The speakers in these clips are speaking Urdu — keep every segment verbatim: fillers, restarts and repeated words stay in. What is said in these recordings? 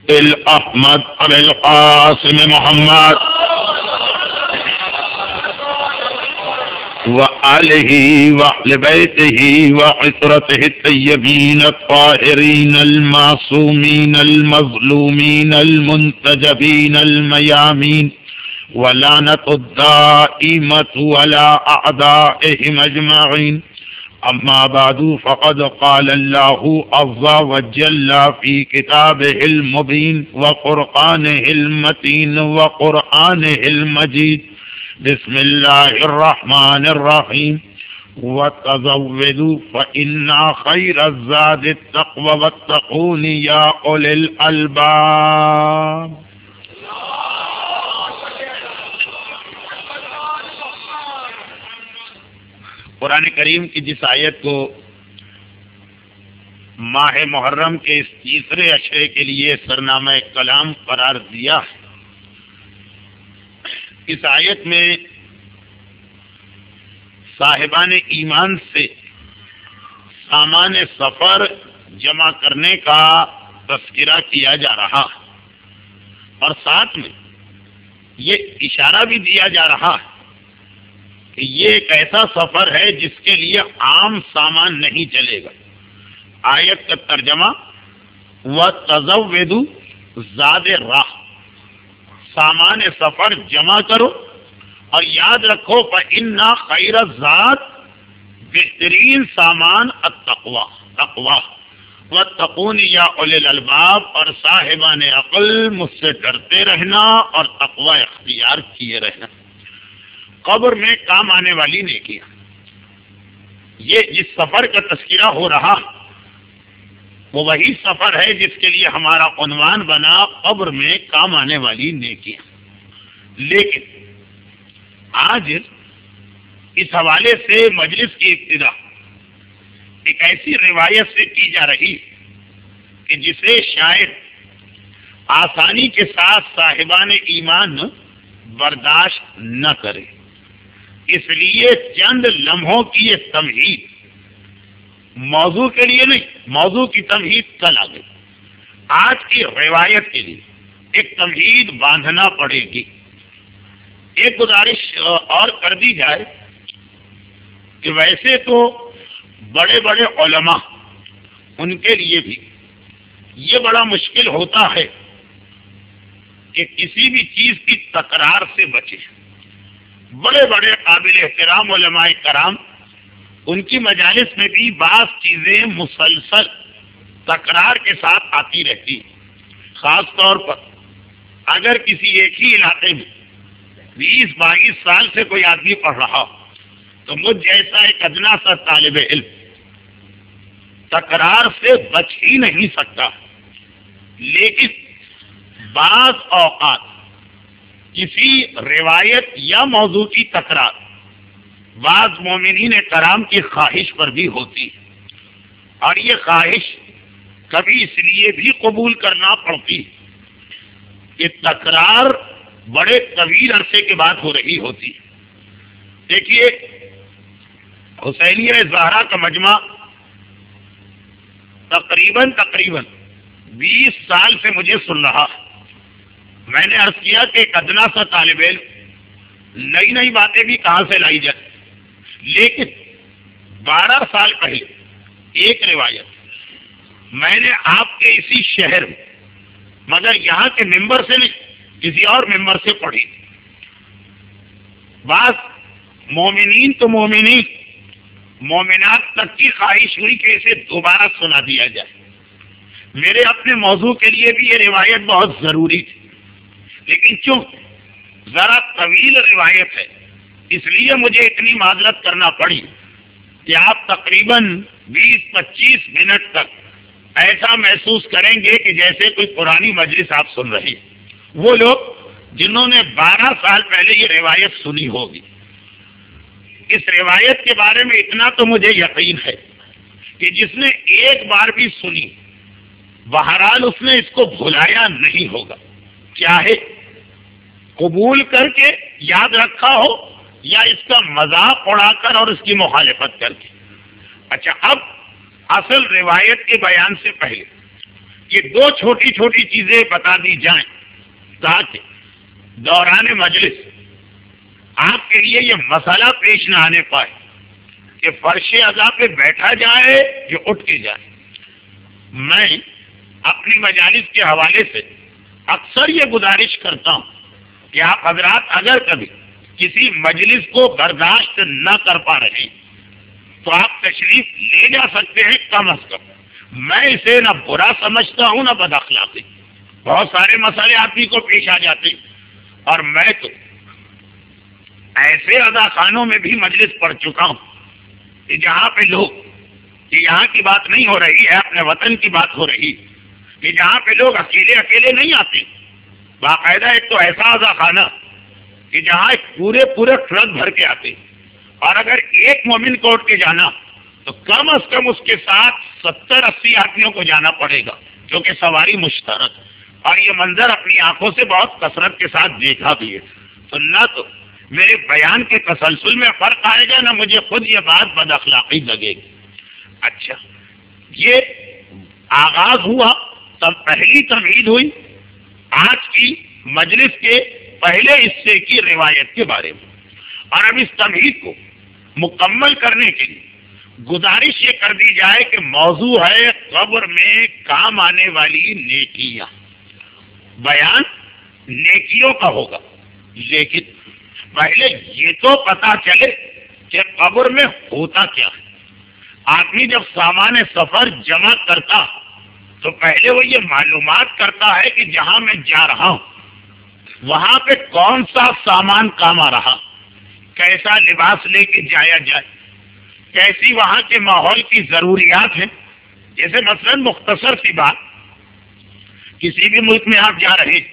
الأحمد أبي القاسم محمد وآله وأهل بيته وعترته الطيبين الطاهرين المعصومين المظلومين المنتجبين الميامين ولعنة الدائمة على أعدائهم أجمعين. أما بعد فقد قال الله عز وجل في كتابه المبين وقرآنه المتين وقرآنه المجيد: بسم الله الرحمن الرحيم. وتزودوا فإن خير الزاد التقوى واتقون يا أولي الألباب. قرآن کریم کی جس آیت کو ماہ محرم کے اس تیسرے عشرے کے لیے سرنامہ کلام قرار دیا ہے، اس آیت میں صاحبان ایمان سے سامان سفر جمع کرنے کا تذکرہ کیا جا رہا ہے، اور ساتھ میں یہ اشارہ بھی دیا جا رہا ہے کہ یہ ایک ایسا سفر ہے جس کے لیے عام سامان نہیں چلے گا. آیت کا ترجمہ وَتَزَوِّدُوا زاد راہ، سامان سفر جمع کرو اور یاد رکھو فَإِنَّ خَيْرَ الزَّادِ، بہترین سامان التقویٰ، تقویٰ. وَاتَّقُونِ يَا أُولِي الْأَلْبَابِ، اور صاحبان عقل مجھ سے ڈرتے رہنا اور تقویٰ اختیار کیے رہنا. قبر میں کام آنے والی نیکیاں، یہ جس سفر کا تذکرہ ہو رہا وہ وہی سفر ہے جس کے لیے ہمارا عنوان بنا قبر میں کام آنے والی نیکیاں. لیکن آج اس حوالے سے مجلس کی ابتدا ایک ایسی روایت سے کی جا رہی کہ جسے شاید آسانی کے ساتھ صاحبان ایمان برداشت نہ کرے. اس لیے چند لمحوں کی یہ تمہید موضوع کے لیے نہیں، موضوع کی تمہید کل آ گئی. آج کی روایت کے لیے ایک تمہید باندھنا پڑے گی. ایک گزارش اور کر دی جائے کہ ویسے تو بڑے بڑے علماء، ان کے لیے بھی یہ بڑا مشکل ہوتا ہے کہ کسی بھی چیز کی تکرار سے بچے. بڑے بڑے قابل احترام علماء کرام، ان کی مجالس میں بھی بعض چیزیں مسلسل تکرار کے ساتھ آتی رہتی. خاص طور پر اگر کسی ایک ہی علاقے میں بیس بائیس سال سے کوئی آدمی پڑھ رہا تو مجھ جیسا ایک ادنا سا طالب علم تکرار سے بچ ہی نہیں سکتا. لیکن بعض اوقات کسی روایت یا موضوع کی تکرار بعض مومنین کرام کی خواہش پر بھی ہوتی، اور یہ خواہش کبھی اس لیے بھی قبول کرنا پڑتی کہ تکرار بڑے طویل عرصے کے بعد ہو رہی ہوتی. دیکھیے، حسینیہ زہرا کا مجمع تقریباً تقریباً بیس سال سے مجھے سن رہا. میں نے عرض کیا کہ ایک ادنا سا طالب علم نئی نئی باتیں بھی کہاں سے لائی جائے. لیکن بارہ سال پہلے ایک روایت میں نے آپ کے اسی شہر میں، مگر یہاں کے ممبر سے نہیں کسی اور ممبر سے پڑھی. بعض مومنین تو مومنین مومنات تک کی خواہش ہوئی کہ اسے دوبارہ سنا دیا جائے. میرے اپنے موضوع کے لیے بھی یہ روایت بہت ضروری تھی، لیکن چوں ذرا طویل روایت ہے اس لیے مجھے اتنی معذرت کرنا پڑی کہ آپ تقریباً بیس پچیس منٹ تک ایسا محسوس کریں گے کہ جیسے کوئی پرانی مجلس آپ سن رہے ہیں. وہ لوگ جنہوں نے بارہ سال پہلے یہ روایت سنی ہوگی، اس روایت کے بارے میں اتنا تو مجھے یقین ہے کہ جس نے ایک بار بھی سنی بہرحال اس نے اس کو بھلایا نہیں ہوگا، چاہے قبول کر کے یاد رکھا ہو یا اس کا مذاق اڑا کر اور اس کی مخالفت کر کے. اچھا، اب اصل روایت کے بیان سے پہلے یہ دو چھوٹی چھوٹی چیزیں بتا دی جائیں تاکہ دوران مجلس آپ کے لیے یہ مسئلہ پیش نہ آنے پائے کہ فرش اعضاء پہ بیٹھا جائے یا اٹھ کے جائے۔ میں اپنی مجالس کے حوالے سے اکثر یہ گزارش کرتا ہوں کہ آپ حضرات اگر کبھی کسی مجلس کو برداشت نہ کر پا رہے ہیں تو آپ تشریف لے جا سکتے ہیں کم از کم۔ میں اسے نہ برا سمجھتا ہوں نہ بد اخلاقی۔ بہت سارے مسئلے آپ ہی کو پیش آ جاتے ہیں، اور میں تو ایسے ادا خانوں میں بھی مجلس پڑھ چکا ہوں کہ جہاں پہ لوگ کہ یہاں کی بات نہیں ہو رہی ہے، اپنے وطن کی بات ہو رہی کہ جہاں پہ لوگ اکیلے اکیلے نہیں آتے، باقاعدہ ایک تو ایسا ادا خانہ کہ جہاں ایک پورے پورے ٹرک بھر کے آتے، اور اگر ایک مومن کو اٹھ کے جانا تو کم از کم اس کے ساتھ ستر اسی آدمیوں کو جانا پڑے گا، کیونکہ سواری مشترک، اور یہ منظر اپنی آنکھوں سے بہت کثرت کے ساتھ دیکھا بھی ہے۔ تو نہ تو میرے بیان کے تسلسل میں فرق آئے گا، نہ مجھے خود یہ بات بد اخلاقی لگے گی۔ اچھا، یہ آغاز ہوا تب پہلی تمہید ہوئی آج کی مجلس کے پہلے حصے کی روایت کے بارے میں، اور اب اس تمہید کو مکمل کرنے کے لیے گزارش یہ کر دی جائے کہ موضوع ہے قبر میں کام آنے والی نیکیاں۔ بیان نیکیوں کا ہوگا، لیکن پہلے یہ تو پتا چلے کہ قبر میں ہوتا کیا ہے۔ آدمی جب سامان سفر جمع کرتا تو پہلے وہ یہ معلومات کرتا ہے کہ جہاں میں جا رہا ہوں وہاں پہ کون سا سامان کام آ رہا، کیسا لباس لے کے جایا جائے، کیسی وہاں کے ماحول کی ضروریات ہیں۔ جیسے مثلا مختصر سی بات، کسی بھی ملک میں آپ جا رہے،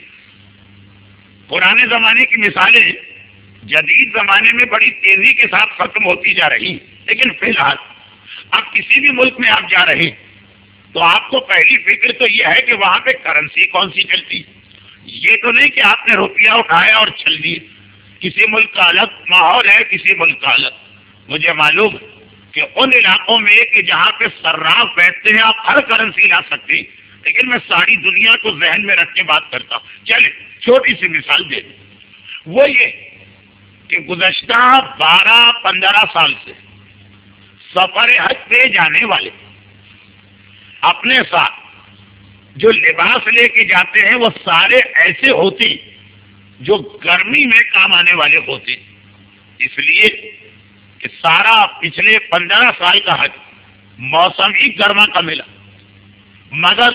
پرانے زمانے کی مثالیں جدید زمانے میں بڑی تیزی کے ساتھ ختم ہوتی جا رہی، لیکن فی الحال اب کسی بھی ملک میں آپ جا رہے تو آپ کو پہلی فکر تو یہ ہے کہ وہاں پہ کرنسی کون سی چلتی۔ یہ تو نہیں کہ آپ نے روپیہ اٹھایا اور چل دیے۔ کسی ملک کا الگ ماحول ہے، کسی ملک کا الگ۔ مجھے معلوم ہے کہ ان علاقوں میں کہ جہاں پہ صراف بیٹھتے ہیں آپ ہر کرنسی لا سکتے ہیں، لیکن میں ساری دنیا کو ذہن میں رکھ کے بات کرتا ہوں۔ چلے چھوٹی سی مثال دے دیں، وہ یہ کہ گزشتہ بارہ پندرہ سال سے سفر حج پہ جانے والے اپنے ساتھ جو لباس لے کے جاتے ہیں وہ سارے ایسے ہوتے جو گرمی میں کام آنے والے ہوتے، اس لیے کہ سارا پچھلے پندرہ سال کا حج موسم ہی گرما کا ملا، مگر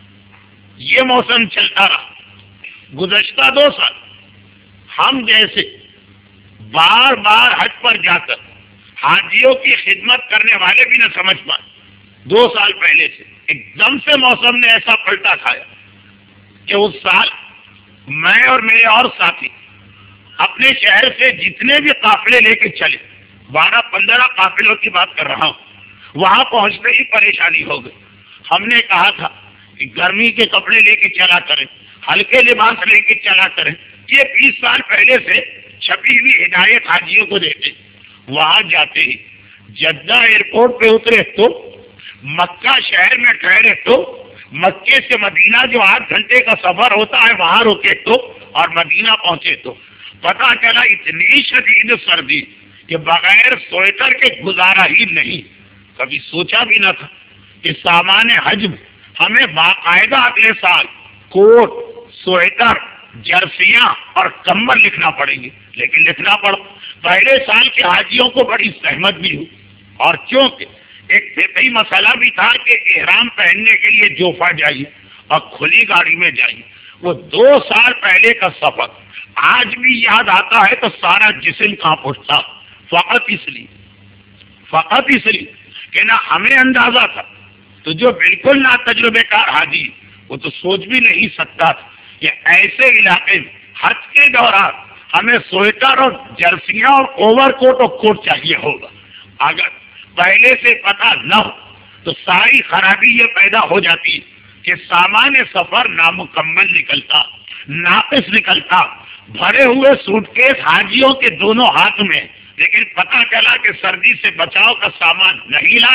یہ موسم چلتا رہا۔ گزشتہ دو سال ہم جیسے بار بار حج پر جا کر حاجیوں کی خدمت کرنے والے بھی نہ سمجھ پائے، دو سال پہلے سے ایک دم سے موسم نے ایسا پلٹا کھایا کہ اس سال میں اور میرے اور ساتھی اپنے شہر سے جتنے بھی قافلے لے کے چلے، بارہ پندرہ قافلوں کی بات کر رہا ہوں، وہاں پہنچتے ہی پریشانی ہو گئی۔ ہم نے کہا تھا کہ گرمی کے کپڑے لے کے چلا کریں، ہلکے لباس لے کے چلا کریں، یہ بیس سال پہلے سے چھپی ہوئی ہدایت حاجیوں کو دیتے۔ وہاں جاتے ہی جدہ ایئرپورٹ پہ اترے تو مکہ شہر میں ٹھہرے تو مکے سے مدینہ جو آٹھ گھنٹے کا سفر ہوتا ہے وہاں رکے تو، اور مدینہ پہنچے تو پتا چلا اتنی شدید سردی کہ بغیر سویٹر کے گزارا ہی نہیں۔ کبھی سوچا بھی نہ تھا کہ سامان حج میں ہمیں باقاعدہ اگلے سال کوٹ، سویٹر، جرسیاں اور کمبل لکھنا پڑیں گے، لیکن لکھنا پڑا۔ پہلے سال کے حاجیوں کو بڑی زحمت بھی ہوئی، اور چونکہ ایک فقہی مسئلہ بھی تھا کہ احرام پہننے کے لیے جوفا جائیے اور کھلی گاڑی میں جائیے، وہ دو سال پہلے کا سفر آج بھی یاد آتا ہے تو سارا جسم کانپ اٹھتا، فقط اس لیے فقط اس لیے کہ نہ ہمیں اندازہ تھا، تو جو بالکل نا تجربے کار حاجی وہ تو سوچ بھی نہیں سکتا تھا کہ ایسے علاقے میں حج کے دوران ہمیں سویٹر اور جرسیاں اور اوور کوٹ اور کوٹ چاہیے ہوگا۔ اگر پہلے سے پتہ نہ ہو تو ساری خرابی یہ پیدا ہو جاتی ہے کہ سامان سفر نامکمل نکلتا، ناقص نکلتا، بھرے ہوئے سوٹ کیس حاجیوں کے دونوں ہاتھ میں، لیکن پتہ چلا کہ سردی سے بچاؤ کا سامان نہیں لائے،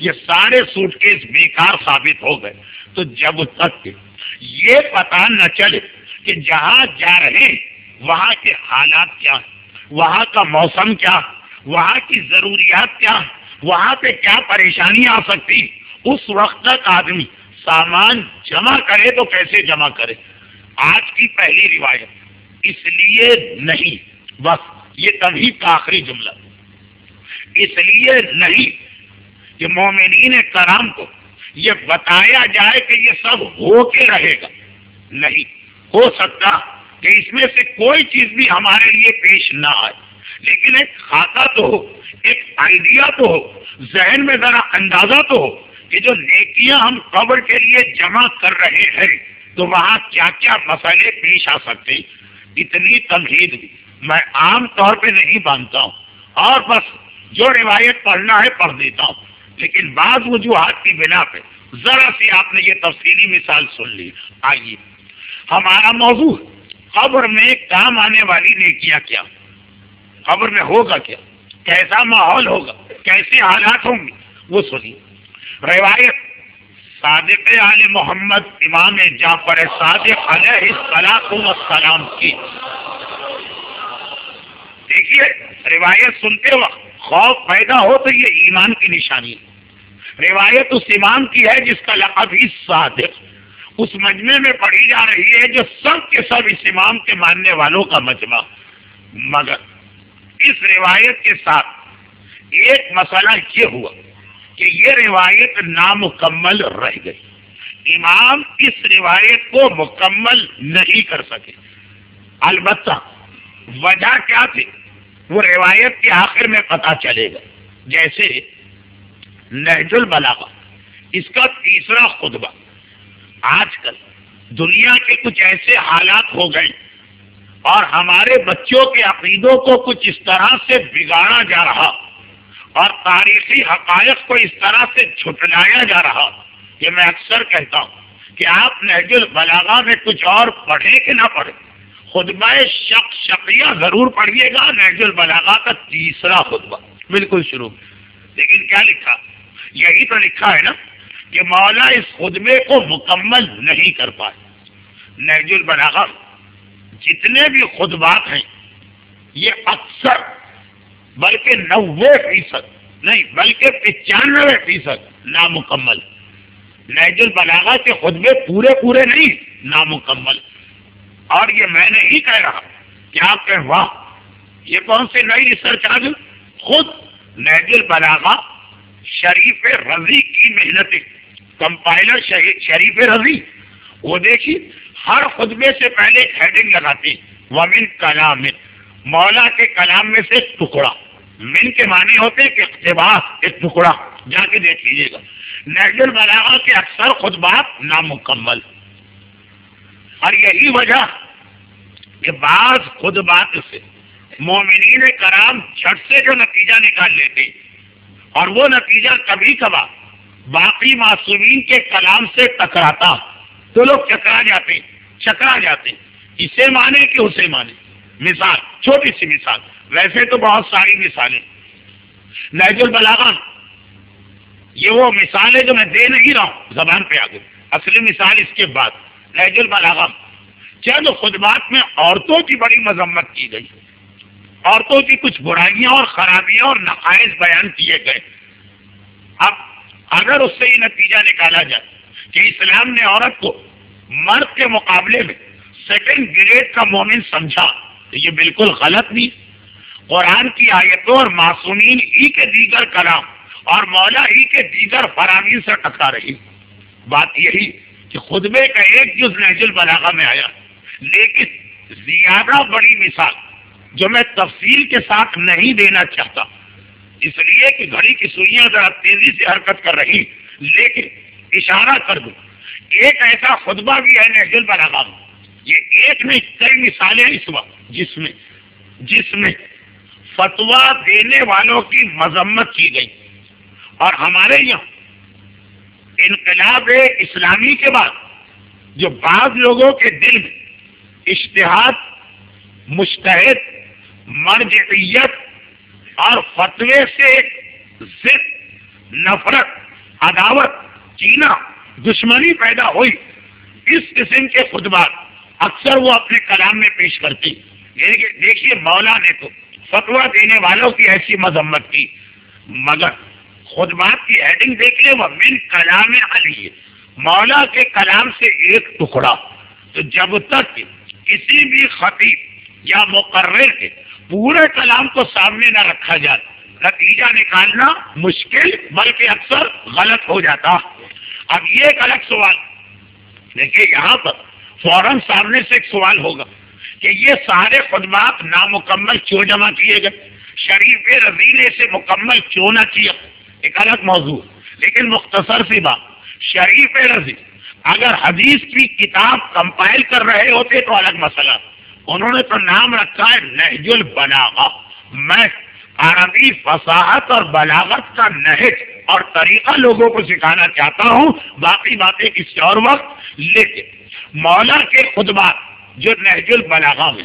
یہ سارے سوٹ کیس بیکار ثابت ہو گئے. تو جب تک یہ پتہ نہ چلے کہ جہاں جا رہے ہیں وہاں کے حالات کیا ہیں، وہاں کا موسم کیا، وہاں کی ضروریات کیا، وہاں پہ کیا پریشانی آ سکتی، اس وقت تک آدمی سامان جمع کرے تو کیسے جمع کرے. آج کی پہلی روایت اس لیے نہیں، بس یہ تمہید کا آخری جملہ، اس لیے نہیں کہ مومنین کرام کو یہ بتایا جائے کہ یہ سب ہو کے رہے گا. نہیں ہو سکتا کہ اس میں سے کوئی چیز بھی ہمارے لیے پیش نہ آئے، لیکن ایک خاکہ تو ہو، ایک آئیڈیا تو ہو، ذہن میں ذرا اندازہ تو ہو کہ جو نیکیاں ہم قبر کے لیے جمع کر رہے ہیں تو وہاں کیا کیا مسئلے پیش آ سکتے. اتنی تمہید بھی میں عام طور پہ نہیں باندھتا ہوں، اور بس جو روایت پڑھنا ہے پڑھ دیتا ہوں، لیکن بعض وجوہات کی بنا پہ ذرا سی آپ نے یہ تفصیلی مثال سن لی. آئیے ہمارا موضوع قبر میں کام آنے والی نیکیاں کیا، قبر میں ہوگا کیا، کیسا ماحول ہوگا، کیسے حالات ہوں گے، وہ سنیے. روایت صادق آل محمد امام جعفر صادق علیہ الصلوۃ والسلام کی. دیکھیے روایت سنتے وقت خوف پیدا ہو تو یہ ایمان کی نشانی ہے. روایت اس امام کی ہے جس کا لقب ہی صادق اس مجمع میں پڑھی جا رہی ہے جو سب کے سب اس امام کے ماننے والوں کا مجمع. مگر اس روایت کے ساتھ ایک مسئلہ یہ ہوا کہ یہ روایت نامکمل رہ گئی. امام اس روایت کو مکمل نہیں کر سکے. البتہ وجہ کیا تھی وہ روایت کے آخر میں پتہ چلے گا. جیسے نہج البلاغہ اس کا تیسرا خطبہ، آج کل دنیا کے کچھ ایسے حالات ہو گئے اور ہمارے بچوں کے عقیدوں کو کچھ اس طرح سے بگاڑا جا رہا اور تاریخی حقائق کو اس طرح سے جھٹلایا جا رہا کہ میں اکثر کہتا ہوں کہ آپ نہج البلاغہ میں کچھ اور پڑھیں کہ نہ پڑھیں، خطبہ شق شقیہ ضرور پڑھیے گا. نہج البلاغہ کا تیسرا خطبہ بالکل شروع. لیکن کیا لکھا؟ یہی تو لکھا ہے نا کہ مولا اس خطبے کو مکمل نہیں کر پائے. نہج البلاغہ جتنے بھی خطبات ہیں یہ اکثر بلکہ نوے فیصد نہیں بلکہ پچانوے فیصد نامکمل. نہج البلاغہ کے خطبے پورے پورے نہیں، نامکمل. اور یہ میں نہیں کہہ رہا کہ آپ کہیں واہ یہ کون سی نئی ریسرچ آ گئی. خود نہج البلاغہ شریف رضی کی محنتیں، کمپائلر شریف رضی، وہ دیکھیے ہر خطبے سے پہلے ایک ہیڈنگ لگاتے ومن کلام، مولا کے کلام میں سے ایک ٹکڑا. من کے معنی ہوتے کہ اقتباس، ایک ٹکڑا، جا کے دیکھ لیجیے گا. نہج البلاغہ کے اکثر خطبات نامکمل. اور یہی وجہ کہ بعض خطبات سے مومنین کرام جھٹ سے جو نتیجہ نکال لیتے اور وہ نتیجہ کبھی کبھار باقی معصومین کے کلام سے ٹکراتا تو لوگ چکرا جاتے چکرا جاتے اسے مانے کہ اسے مانے. مثال، چھوٹی سی مثال، ویسے تو بہت ساری مثالیں. نہج البلاغہ یہ وہ مثال ہے جو میں دے نہیں رہا ہوں، زبان پہ آ گئی. اصلی مثال اس کے بعد نہج البلاغہ چند خطبات میں عورتوں کی بڑی مذمت کی گئی، عورتوں کی کچھ برائیاں اور خرابیاں اور نقائص بیان کیے گئے. اب اگر اس سے یہ نتیجہ نکالا جائے کہ اسلام نے عورت کو مرد کے مقابلے میں سیکنڈ گریڈ کا مومن سمجھا تو یہ بالکل غلط نہیں. قرآن کی آیتوں اور معصومین ہی کے دیگر کلام اور مولا ہی کے دیگر فرامین سے ٹکرا رہی. بات یہی کہ خطبے کا ایک جز نہج البلاغہ میں آیا، لیکن زیادہ بڑی مثال جو میں تفصیل کے ساتھ نہیں دینا چاہتا اس لیے کہ گھڑی کی سوئیاں ذرا تیزی سے حرکت کر رہی، لیکن اشارہ کر دوں ایک ایسا خطبہ بھی ہے نہج البلاغہ میں، یہ ایک نہیں کئی مثالیں اس وقت جس میں جس میں فتویٰ دینے والوں کی مذمت کی گئی. اور ہمارے یہاں انقلاب اسلامی کے بعد جو بعض لوگوں کے دل میں اجتہاد، مجتہد، مرجعیت اور فتوے سے ضد، نفرت عداوت، کینہ، دشمنی پیدا ہوئی، اس قسم کے خطبات اکثر وہ اپنے کلام میں پیش کرتی. دیکھیے مولا نے تو فتویٰ دینے والوں کی ایسی مذمت کی، مگر خطبات کی ہیڈنگ دیکھ لیں، وہ من کلام علی، مولا کے کلام سے ایک ٹکڑا. تو جب تک کسی بھی خطیب یا مقرر کے پورے کلام کو سامنے نہ رکھا جائے، نتیجہ نکالنا مشکل بلکہ اکثر غلط ہو جاتا. اب یہ ایک الگ سوال دیکھیے، یہاں پر فوراً سامنے سے ایک سوال ہوگا کہ یہ سارے خطبات نامکمل کیوں جمع کیے گئے، شریف رضی نے اسے مکمل کیوں نہ کیا، ایک الگ موضوع. لیکن مختصر سی بات، شریف رضی اگر حدیث کی کتاب کمپائل کر رہے ہوتے تو الگ مسئلہ. انہوں نے تو نام رکھا ہے نہج البلاغہ. میں عربی فصاحت اور بلاغت کا نہج اور طریقہ لوگوں کو سکھانا چاہتا ہوں، باقی باتیں کسی اور وقت. لیکن مولا کے خطبات جو نہج البلاغہ میں،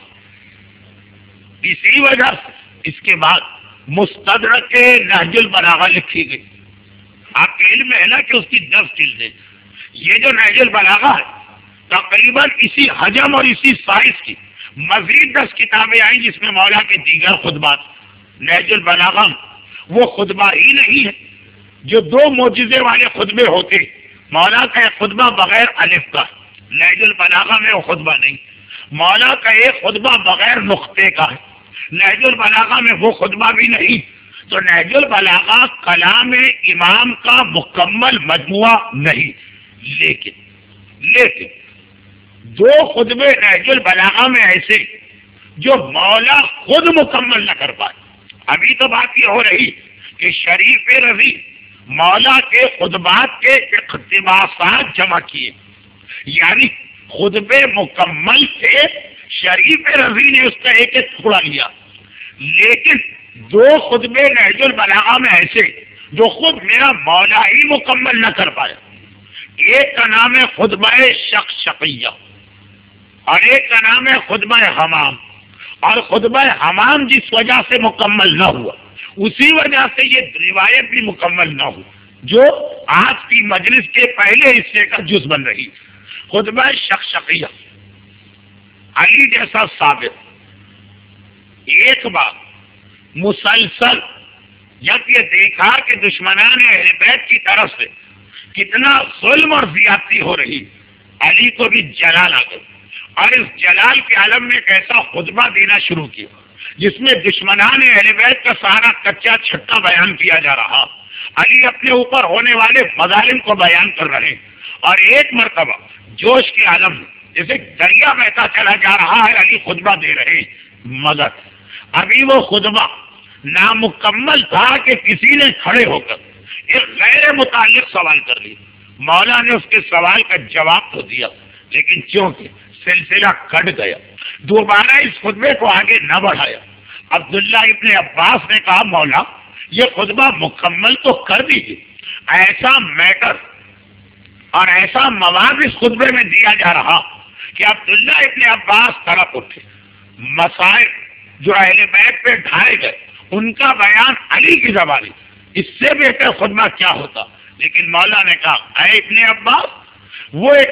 اسی وجہ سے اس کے بعد مستدرک نہج البلاغہ لکھی گئی. آپ کے علم ہے نا کہ اس کی دس جلدیں. یہ جو نہج البلاغہ ہے تقریباً اسی حجم اور اسی سائز کی مزید دس کتابیں آئیں جس میں مولا کے دیگر خطبات. نہج البلاغہ وہ خطبہ ہی نہیں ہے جو دو معجزے والے خطبے ہوتے. مولا کا ایک خطبہ بغیر الف کا، نہج البلاغہ میں وہ خطبہ نہیں. مولا کا ایک خطبہ بغیر نقطے کا ہے، نہج البلاغہ میں وہ خطبہ بھی نہیں. تو نہج البلاغہ کلام امام کا مکمل مجموعہ نہیں. لیکن لیکن دو خطبے نہج البلاغہ میں ایسے جو مولا خود مکمل نہ کر پائے. ابھی تو بات یہ ہو رہی کہ شریف رضی مولا کے خطبات کے اقتباسات جمع کیے، یعنی خطبے مکمل تھے، شریف رضی نے اس کا ایک ایک ٹکڑا لیا. لیکن دو خطبے نہج البلاغہ میں ایسے جو خود میرا مولا ہی مکمل نہ کر پایا. ایک کا نام ہے خطبہ شقشقیہ اور ایک کا نام ہے خطبہ حمام. اور خطبہ حمام جس وجہ سے مکمل نہ ہوا، اسی وجہ سے یہ روایت بھی مکمل نہ ہو جو آج کی مجلس کے پہلے حصے کا جز بن رہی. خطبہ شقشقیہ علی جیسا ثابت ایک بار مسلسل جب یہ دیکھا کہ دشمنان اہل بیت کی طرف سے کتنا ظلم اور زیادتی ہو رہی، علی کو بھی جلال آ گئی اور اس جلال کے عالم میں ایک ایسا خطبہ دینا شروع کیا جس میں دشمنان اہل بیت کا سارا کچا چھٹا بیان کیا جا رہا. علی اپنے اوپر ہونے والے مظالم کو بیان کر رہے اور ایک مرتبہ جوش کے عالم میں جیسے دریا بہتا چلا جا رہا ہے، علی خطبہ دے رہے. مگر ابھی وہ خطبہ نامکمل تھا کہ کسی نے کھڑے ہو کر ایک غیر متعلق سوال کر لیا. مولا نے اس کے سوال کا جواب تو دیا، لیکن چونکہ سلسلہ کٹ گیا دوبارہ اس خطبے کو آگے نہ بڑھایا. عبداللہ ابن عباس نے کہا مولا یہ خطبہ مکمل تو کر دیجیے، ایسا میٹر اور ایسا مواد اس خطبے میں دیا جا رہا کہ عبداللہ ابن عباس طرف اٹھے. مسائل جو اہل بیت پہ ڈھائے گئے ان کا بیان علی کی زبانی، اس سے بہتر خطبہ کیا ہوتا. لیکن مولا نے کہا اے ابن عباس، وہ ایک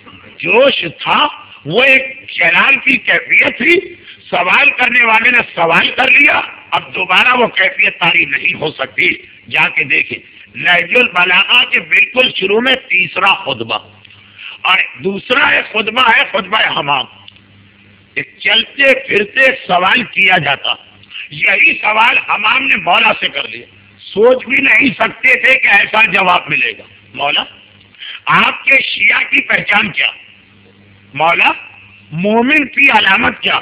جوش تھا، وہ ایک جلال کی کیفیت تھی، سوال کرنے والے نے سوال کر لیا، اب دوبارہ وہ کیفیت طاری نہیں ہو سکتی. جا کے دیکھیں نہج البلاغہ کے بالکل شروع میں تیسرا خطبہ اور دوسرا ایک خطبہ ہے خطبہ حمام. ایک چلتے پھرتے سوال کیا جاتا، یہی سوال حمام نے مولا سے کر لیا. سوچ بھی نہیں سکتے تھے کہ ایسا جواب ملے گا. مولا آپ کے شیعہ کی پہچان کیا؟ مولا مومن کی علامت کیا؟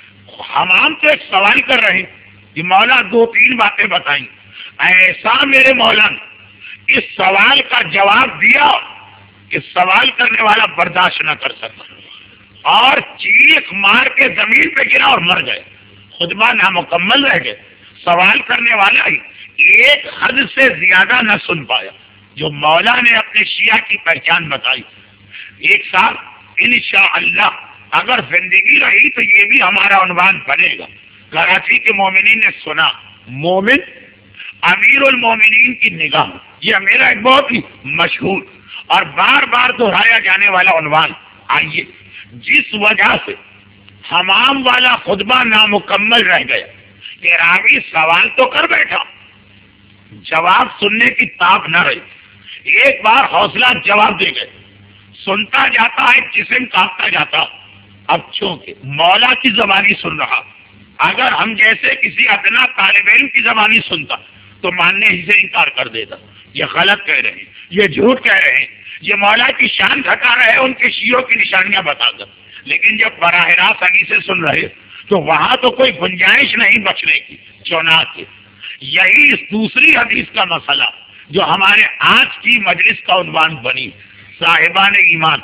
حمام تو ایک سوال کر رہے کہ مولا دو تین باتیں بتائیں. ایسا میرے مولا نے اس سوال کا جواب دیا کہ سوال کرنے والا برداشت نہ کر سکتا اور چیخ مار کے زمین پہ گرا اور مر گئے. خطبہ نامکمل رہ گئے، سوال کرنے والا ہی ایک حد سے زیادہ نہ سن پایا. جو مولا نے اپنے شیعہ کی پہچان بتائی، ایک سال انشاءاللہ اگر زندگی رہی تو یہ بھی ہمارا عنوان بنے گا. کراچی کے مومنین نے سنا مومن امیر المومنین کی نگاہ، یہ میرا ایک بہت ہی مشہور اور بار بار دہرایا جانے والا عنوان. آئیے، جس وجہ سے حمام والا خطبہ نامکمل رہ گیا کہ راوی سوال تو کر بیٹھا، جواب سننے کی تاب نہ رہی. ایک بار حوصلہ جواب دے گئے، سنتا جاتا ہے، جسم کانپتا جاتا. اب چونکہ مولا کی زبانی سن رہا، اگر ہم جیسے کسی ادنا طالب علم کی زبانی سنتا تو ماننے ہی سے انکار کر دیتا. یہ غلط کہہ رہے ہیں، یہ جھوٹ کہہ رہے ہیں، یہ مولا کی شان گھٹا رہے ہیں ان کے شیعوں کی نشانیاں بتا کر. لیکن جب براہ راست حدیثیں سن رہے تو وہاں تو کوئی گنجائش نہیں بچنے کی. چنانچہ یہی اس دوسری حدیث کا مسئلہ جو ہمارے آج کی مجلس کا عنوان بنی، صاحبان ایمان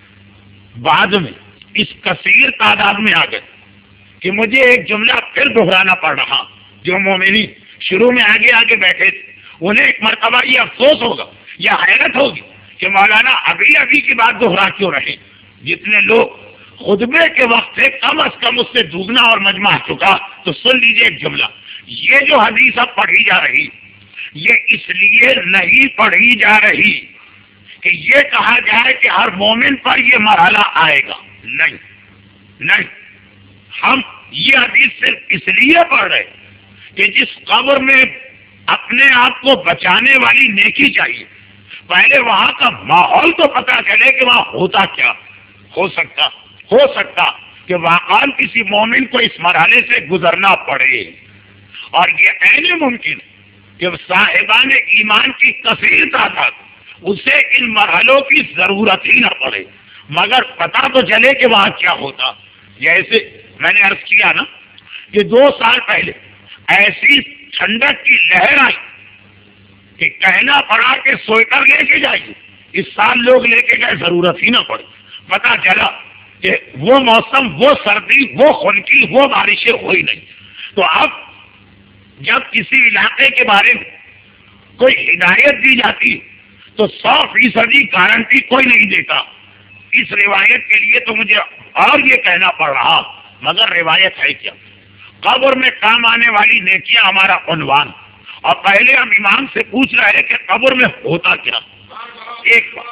بعد میں اس کثیر تعداد میں آ گئے کہ مجھے ایک جملہ پھر دہرانا پڑ رہا. جو مومنین شروع میں آگے آگے بیٹھے تھے انہیں ایک مرتبہ یہ افسوس ہوگا یا حیرت ہوگی کہ مولانا ابھی ابھی کی بات دہرا کیوں رہے. جتنے لوگ خطبے کے وقت سے کم از کم اس سے دوگنا اور مجمع چکا تو سن لیجئے ایک جملہ. یہ جو حدیث اب پڑھی جا رہی یہ اس لیے نہیں پڑھی جا رہی کہ یہ کہا جائے کہ ہر مومن پر یہ مرحلہ آئے گا. نہیں نہیں، ہم یہ حدیث صرف اس لیے پڑھ رہے کہ جس قبر میں اپنے آپ کو بچانے والی نیکی چاہیے، پہلے وہاں کا ماحول تو پتہ چلے کہ وہاں ہوتا کیا. ہو سکتا ہو سکتا کہ واقعاً کسی مومن کو اس مرحلے سے گزرنا پڑے، اور یہ عین ممکن کہ صاحبان ایمان کی کثیر تعداد اسے ان مرحلوں کی ضرورت ہی نہ پڑے، مگر پتہ تو چلے کہ وہاں کیا ہوتا. جیسے میں نے عرض کیا نا کہ دو سال پہلے ایسی ٹھنڈک کی لہر آئی کہ کہنا پڑا کہ سویٹر لے کے جائیے. اس سال لوگ لے کے گئے، ضرورت ہی نہ پڑی. پتا چلا کہ وہ موسم، وہ سردی، وہ خنکی، وہ بارشیں ہوئی نہیں. تو اب جب کسی علاقے کے بارے میں کوئی ہدایت دی جاتی تو سو فیصدی گارنٹی کوئی نہیں دیتا. اس روایت کے لیے تو مجھے اور یہ کہنا پڑ رہا، مگر روایت ہے کیا؟ قبر میں کام آنے والی نیکیاں ہمارا عنوان، اور پہلے ہم امام سے پوچھ رہے ہیں کہ قبر میں ہوتا کیا. ایک بات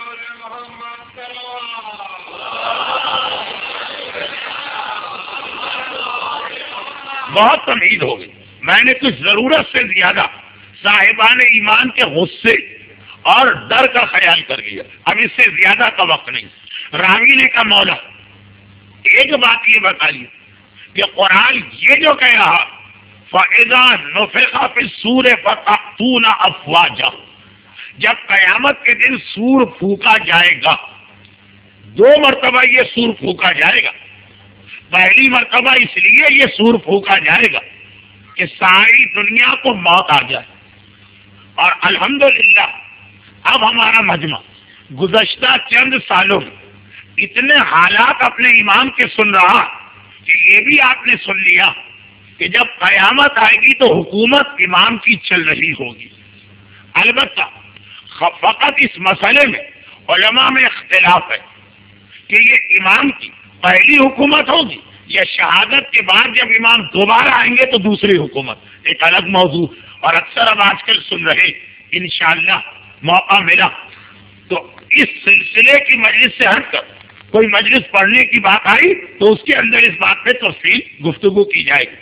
بہت تمہید ہو گئی. میں نے کچھ ضرورت سے زیادہ صاحبان ایمان کے غصے اور ڈر کا خیال کر لیا. اب اس سے زیادہ کا وقت نہیں. راوی نے کہا مولا ایک بات یہ بتائیے کہ قرآن یہ جو کہہ رہا فَإِذَا نُفِخَ فِي الصُّورِ فَتَأْتُونَ أَفْوَاجًا، جب قیامت کے دن سور پھونکا جائے گا، دو مرتبہ یہ سور پھونکا جائے گا. پہلی مرتبہ اس لیے یہ سور پھونکا جائے گا کہ ساری دنیا کو موت آ جائے. اور الحمدللہ اب ہمارا مجمع گزشتہ چند سالوں میں اتنے حالات اپنے امام کے سن رہا کہ یہ بھی آپ نے سن لیا کہ جب قیامت آئے گی تو حکومت امام کی چل رہی ہوگی. البتہ فقط اس مسئلے میں علماء میں اختلاف ہے کہ یہ امام کی پہلی حکومت ہوگی یا شہادت کے بعد جب امام دوبارہ آئیں گے تو دوسری حکومت. ایک الگ موضوع، اور اکثر اب آج کل سن رہے. انشاءاللہ موقع ملا تو اس سلسلے کی مجلس سے ہٹ کر کوئی مجلس پڑھنے کی بات آئی تو اس کے اندر اس بات پہ تفصیل گفتگو کی جائے گی.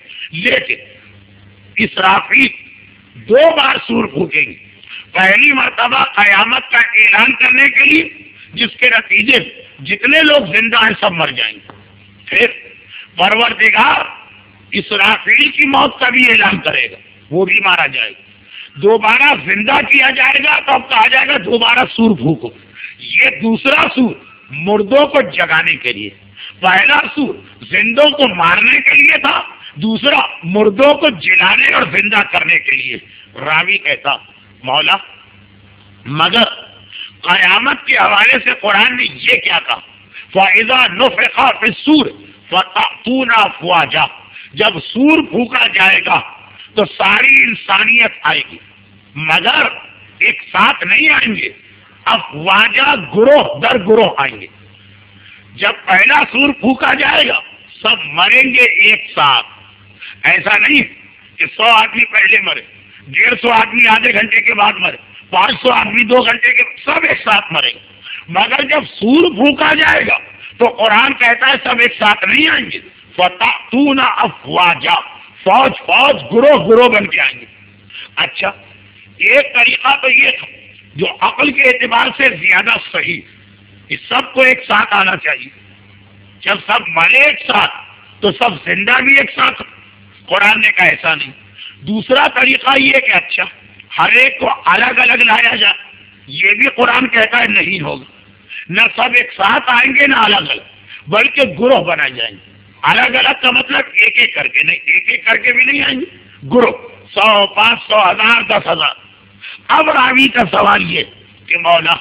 لیکن اسرافیل دو بار سور پھونکیں گی. پہلی مرتبہ قیامت کا اعلان کرنے کے لیے جس کے نتیجے جتنے لوگ زندہ ہیں سب مر جائیں گے. پھر پروردگار اسرافیل کی موت کا بھی اعلان کرے گا، وہ بھی مارا جائے گا. دوبارہ زندہ کیا جائے گا تو اب کہا جائے گا دوبارہ سور پھونکو. یہ دوسرا سور مردوں کو جگانے کے لیے، پہلا سور زندوں کو مارنے کے لیے تھا، دوسرا مردوں کو جلانے اور زندہ کرنے کے لیے. راوی کہتا مولا مگر قیامت کے حوالے سے قرآن نے یہ کیا کہا فَإِذَا نُفِخَ فِي الصُّورِ فَتَأْتُونَ أَفْوَاجًا، جب سور پھونکا جائے گا تو ساری انسانیت آئے گی مگر ایک ساتھ نہیں آئیں گے، افواجا گروہ در گروہ آئیں گے. جب پہلا سور پھونکا جائے گا سب مریں گے ایک ساتھ. ایسا نہیں کہ سو آدمی پہلے مرے، ڈیڑھ سو آدمی آدھے گھنٹے کے بعد مرے، پانچ سو آدمی دو گھنٹے کے، سب ایک ساتھ مرے گا۔ مگر جب سور پھونکا جائے گا تو قرآن کہتا ہے سب ایک ساتھ نہیں آئیں گے، فتأتون افواجا، فوج فوج گروہ گروہ بن کے آئیں گے۔ اچھا، ایک طریقہ تو یہ تھا جو عقل کے اعتبار سے زیادہ صحیح، کہ سب کو ایک ساتھ آنا چاہیے، جب سب مرے ایک ساتھ تو سب زندہ بھی ایک ساتھ۔ قرآن نے کہا ایسا نہیں۔ دوسرا طریقہ یہ کہ اچھا ہر ایک کو الگ الگ لایا جائے، یہ بھی قرآن کہتا ہے نہیں ہوگا، نہ سب ایک ساتھ آئیں گے نہ الگ الگ، بلکہ گروہ بنائے جائیں گے۔ الگ الگ کا مطلب ایک ایک کر کے نہیں، ایک ایک کر کے بھی نہیں آئیں گے، گروہ، سو، پانچ سو، ہزار، دس ہزار۔ اب راوی کا سوال یہ کہ مولا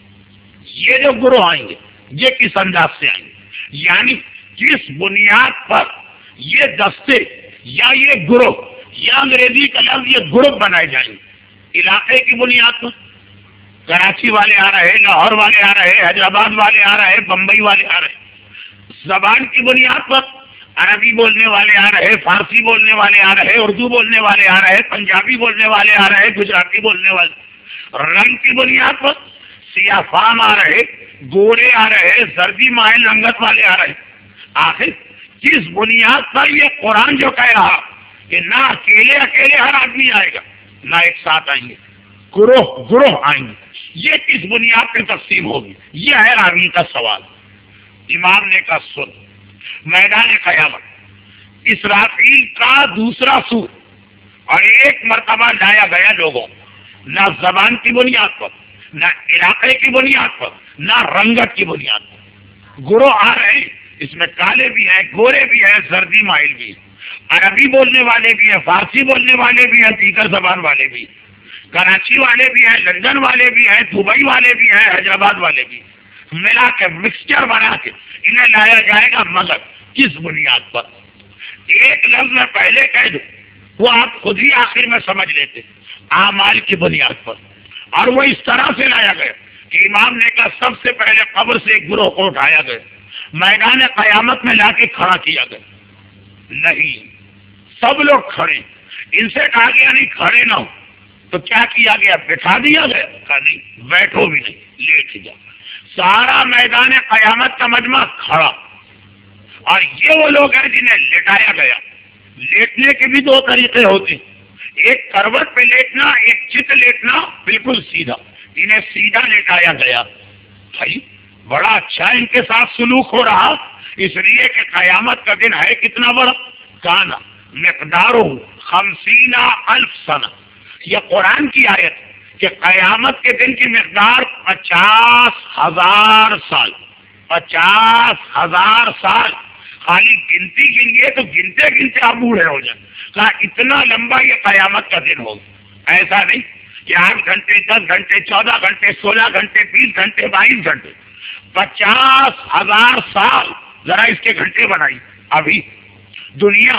یہ جو گروہ آئیں گے یہ کس انداز سے آئیں گے، یعنی کس بنیاد پر یہ دستے یا یہ گروہ یا انگریزی کا لفظ یہ گروپ بنائے جائیں گے؟ علاقے کی بنیاد پر، کراچی والے آ رہے، لاہور والے آ رہے، حیدرآباد والے آ رہے، بمبئی والے آ رہے۔ زبان کی بنیاد پر، عربی بولنے والے آ رہے، فارسی بولنے والے آ رہے، اردو بولنے والے آ رہے، پنجابی بولنے والے آ رہے، گجراتی بولنے والے۔ رنگ کی بنیاد پر، سیاہ فام آ رہے، گورے آ رہے، زردی مائل رنگت والے آ رہے۔ آخر کس بنیاد پر یہ قرآن جو کہہ رہا کہ نہ اکیلے اکیلے ہر آدمی آئے گا، نہ ایک ساتھ آئیں گے، گروہ گروہ آئیں گے، یہ کس بنیاد پہ تقسیم ہوگی؟ یہ ہے راوی کا سوال۔ امام نے کہا سن، میدان قیامت اسرافیل کا دوسرا سور اور ایک مرتبہ لایا گیا لوگوں، نہ زبان کی بنیاد پر، نہ علاقے کی بنیاد پر، نہ رنگت کی بنیاد پر۔ گروہ آ رہے ہیں، اس میں کالے بھی ہیں، گورے بھی ہیں، زردی مائل بھی ہیں، عربی بولنے والے بھی ہیں، فارسی بولنے والے بھی ہیں، دیگر زبان والے بھی، کراچی والے بھی ہیں، لندن والے بھی ہیں، دبئی والے بھی ہیں، حیدرآباد والے بھی، ملا کے مکسچر بنا کے انہیں لایا جائے گا، مگر کس بنیاد پر؟ ایک لفظ میں پہلے کہہ دوں، وہ آپ خود ہی آخر میں سمجھ لیتے، اعمال کی بنیاد پر۔ اور وہ اس طرح سے لایا گیا کہ امام نے کہا سب سے پہلے قبر سے ایک گروہ کو اٹھایا گیا، میدان قیامت میں لا کے کھڑا کیا گیا۔ نہیں، سب لوگ کھڑے، ان سے کہا گیا نہیں کھڑے نہ ہو، تو کیا کیا گیا؟ بٹھا دیا گیا، کہا نہیں بیٹھو بھی نہیں، لیٹ جاؤ۔ سارا میدان قیامت کا مجمع کھڑا، اور یہ وہ لوگ ہیں جنہیں لٹایا گیا۔ لیٹنے کے بھی دو طریقے ہوتے ہیں، ایک کروٹ پہ لیٹنا، ایک چت لیٹنا بالکل سیدھا، انہیں سیدھا لٹایا گیا۔ بھائی بڑا اچھا ان کے ساتھ سلوک ہو رہا، اس لیے کہ قیامت کا دن ہے کتنا بڑا، کانا مقدارہ خمسین الف سنہ، یہ قرآن کی آیت کہ قیامت کے دن کی مقدار پچاس ہزار سال، پچاس ہزار سال۔ خالی گنتی گنیے تو گنتے گنتے آپ بوڑھے ہو جائیں، کہا اتنا لمبا یہ قیامت کا دن ہوگا۔ ایسا نہیں کہ آٹھ گھنٹے، دس گھنٹے، چودہ گھنٹے، سولہ گھنٹے، بیس گھنٹے، بائیس گھنٹے، پچاس ہزار سال۔ ذرا اس کے گھنٹے بنائی۔ ابھی دنیا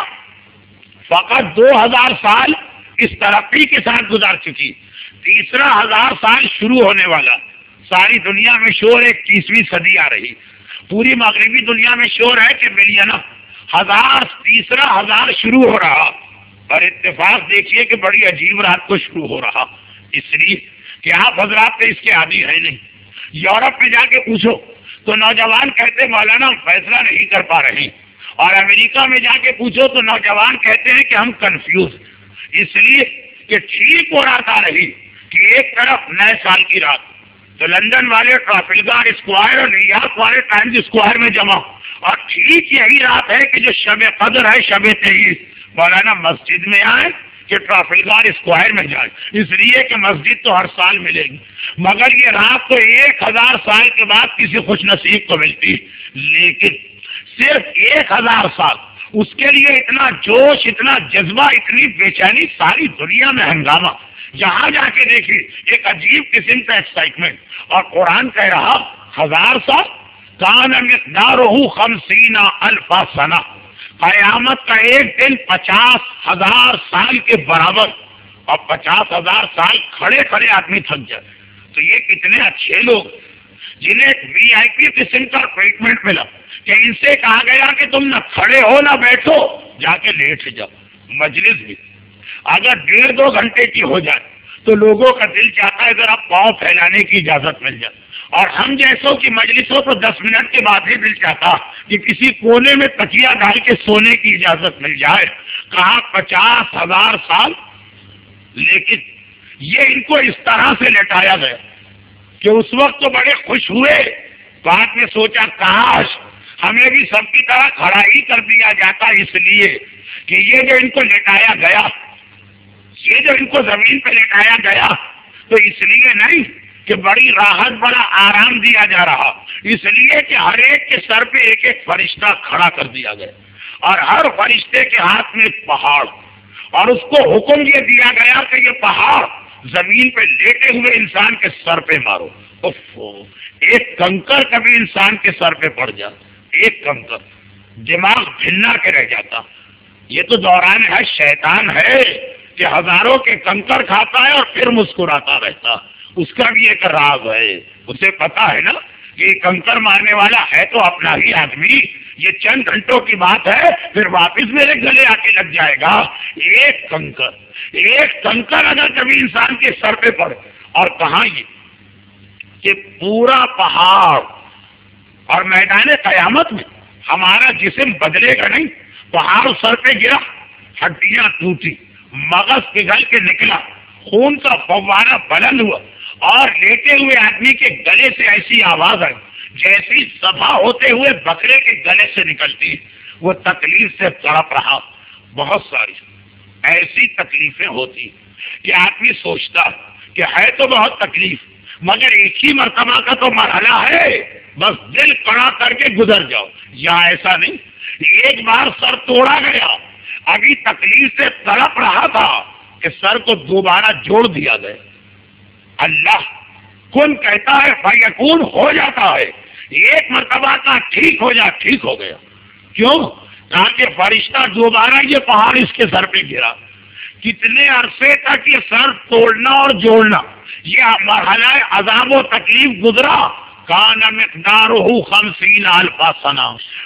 فقط دو ہزار سال اس ترقی کے ساتھ گزار چکی، تیسرا ہزار سال شروع ہونے والا۔ ساری دنیا میں شور ایک تیسویں صدی آ رہی، پوری مغربی دنیا میں شور ہے کہ ملین ہزار، تیسرا ہزار شروع ہو رہا، اور اتفاق دیکھیے کہ بڑی عجیب رات کو شروع ہو رہا، اس لیے کہ آپ حضرات تو اس کے عادی ہیں نہیں۔ یورپ میں جا کے پوچھو تو نوجوان کہتے مولانا ہم فیصلہ نہیں کر پا رہے ہیں، اور امریکہ میں جا کے پوچھو تو نوجوان کہتے ہیں کہ ہم کنفیوز، اس لیے کہ ٹھیک وہ رات آ رہی کہ ایک طرف نئے سال کی رات، تو لندن والے ٹرافلگر اسکوائر اور نیو یارک والے ٹائمز اسکوائر میں جمع، اور ٹھیک یہی رات ہے کہ جو شب قدر ہے، شب تیئیس۔ مولانا مسجد میں آئے کہ ٹرافلگر اسکوائر میں جائے، اس لیے کہ مسجد تو ہر سال ملے گی، مگر یہ رات تو ایک ہزار سال کے بعد کسی خوش نصیب کو ملتی، لیکن صرف ایک ہزار سال، اس کے لیے اتنا جوش، اتنا جذبہ، اتنی بے چینی، ساری دنیا میں ہنگامہ، جہاں جا کے دیکھیے ایک عجیب قسم کا ایکسائٹمنٹ۔ اور قرآن کہہ رہا ہزار سال، کان مقدارہ خمسین الف سنہ، قیامت کا ایک دن پچاس ہزار سال کے برابر، اور پچاس ہزار سال کھڑے کھڑے آدمی تھک جائے، تو یہ کتنے اچھے لوگ جنہیں وی آئی پی قسم کا ٹریٹمنٹ ملا کہ ان سے کہا گیا کہ تم نہ کھڑے ہو نہ بیٹھو، جا کے لیٹ جاؤ۔ مجلس بھی اگر ڈیڑھ دو گھنٹے کی ہو جائے تو لوگوں کا دل چاہتا ہے ذرا پاؤں پھیلانے کی اجازت مل جائے، اور ہم جیسوں کی مجلسوں کو دس منٹ کے بعد ہی دل چاہتا کہ کسی کونے میں تکیہ ڈال کے سونے کی اجازت مل جائے. کہا پچاس ہزار سال، لیکن یہ ان کو اس طرح سے لٹایا گیا کہ اس وقت تو بڑے خوش ہوئے، بعد میں سوچا کاش ہمیں بھی سب کی طرح کھڑا ہی کر دیا جاتا، اس لیے کہ یہ جو ان کو لٹایا گیا، یہ جو ان کو زمین پہ لٹایا گیا تو اس لیے نہیں کہ بڑی راحت بڑا آرام دیا جا رہا، اس لیے کہ ہر ایک کے سر پہ ایک ایک فرشتہ کھڑا کر دیا گیا، اور ہر فرشتے کے ہاتھ میں ایک پہاڑ، اور اس کو حکم یہ دیا گیا کہ یہ پہاڑ زمین پہ لیٹے ہوئے انسان کے سر پہ مارو. اوفو، ایک کنکر کبھی انسان کے سر پہ پڑ جاتا، ایک کنکر دماغ بھلنا کے رہ جاتا. یہ تو دوران ہے شیطان ہے کہ ہزاروں کے کنکر کھاتا ہے اور پھر مسکراتا رہتا. اس کا بھی ایک راز ہے، اسے پتا ہے نا کہ یہ کنکر مارنے والا ہے تو اپنا ہی آدمی، یہ چند گھنٹوں کی بات ہے پھر واپس میرے گلے آ کے لگ جائے گا. ایک کنکر ایک کنکر اگر کبھی انسان کے سر پہ پڑے، اور کہاں یہ کہ پورا پہاڑ، اور میدان قیامت میں ہمارا جسم بدلے گا نہیں، پہاڑ سر پہ گرا، ہڈیاں ٹوٹی، مغز پگھل کے نکلا، خون کا فوارہ بلند ہوا، اور لیٹے ہوئے آدمی کے گلے سے ایسی آواز آئی جیسی صبح ہوتے ہوئے بکرے کے گلے سے نکلتی. وہ تکلیف سے تڑپ رہا. بہت ساری ایسی تکلیفیں ہوتی کہ آدمی سوچتا کہ ہے تو بہت تکلیف، مگر ایک ہی مرتبہ کا تو مرحلہ ہے، بس دل کڑا کر کے گزر جاؤ. یا ایسا نہیں، ایک بار سر توڑا گیا، ابھی تکلیف سے تڑپ رہا تھا کہ سر کو دوبارہ جوڑ دیا گیا. اللہ کن کہتا ہے فیکون، ہو جاتا ہے. ایک مرتبہ کا ٹھیک ہو جا، ٹھیک ہو گیا. کیوں؟ تاکہ فرشتہ دوبارہ یہ پہاڑ اس کے سر پہ گرا. کتنے عرصے تک یہ سر توڑنا اور جوڑنا، یہ مرحلہ عذاب و تکلیف گزرا. کان مقدارہ خمسین الف سنہ،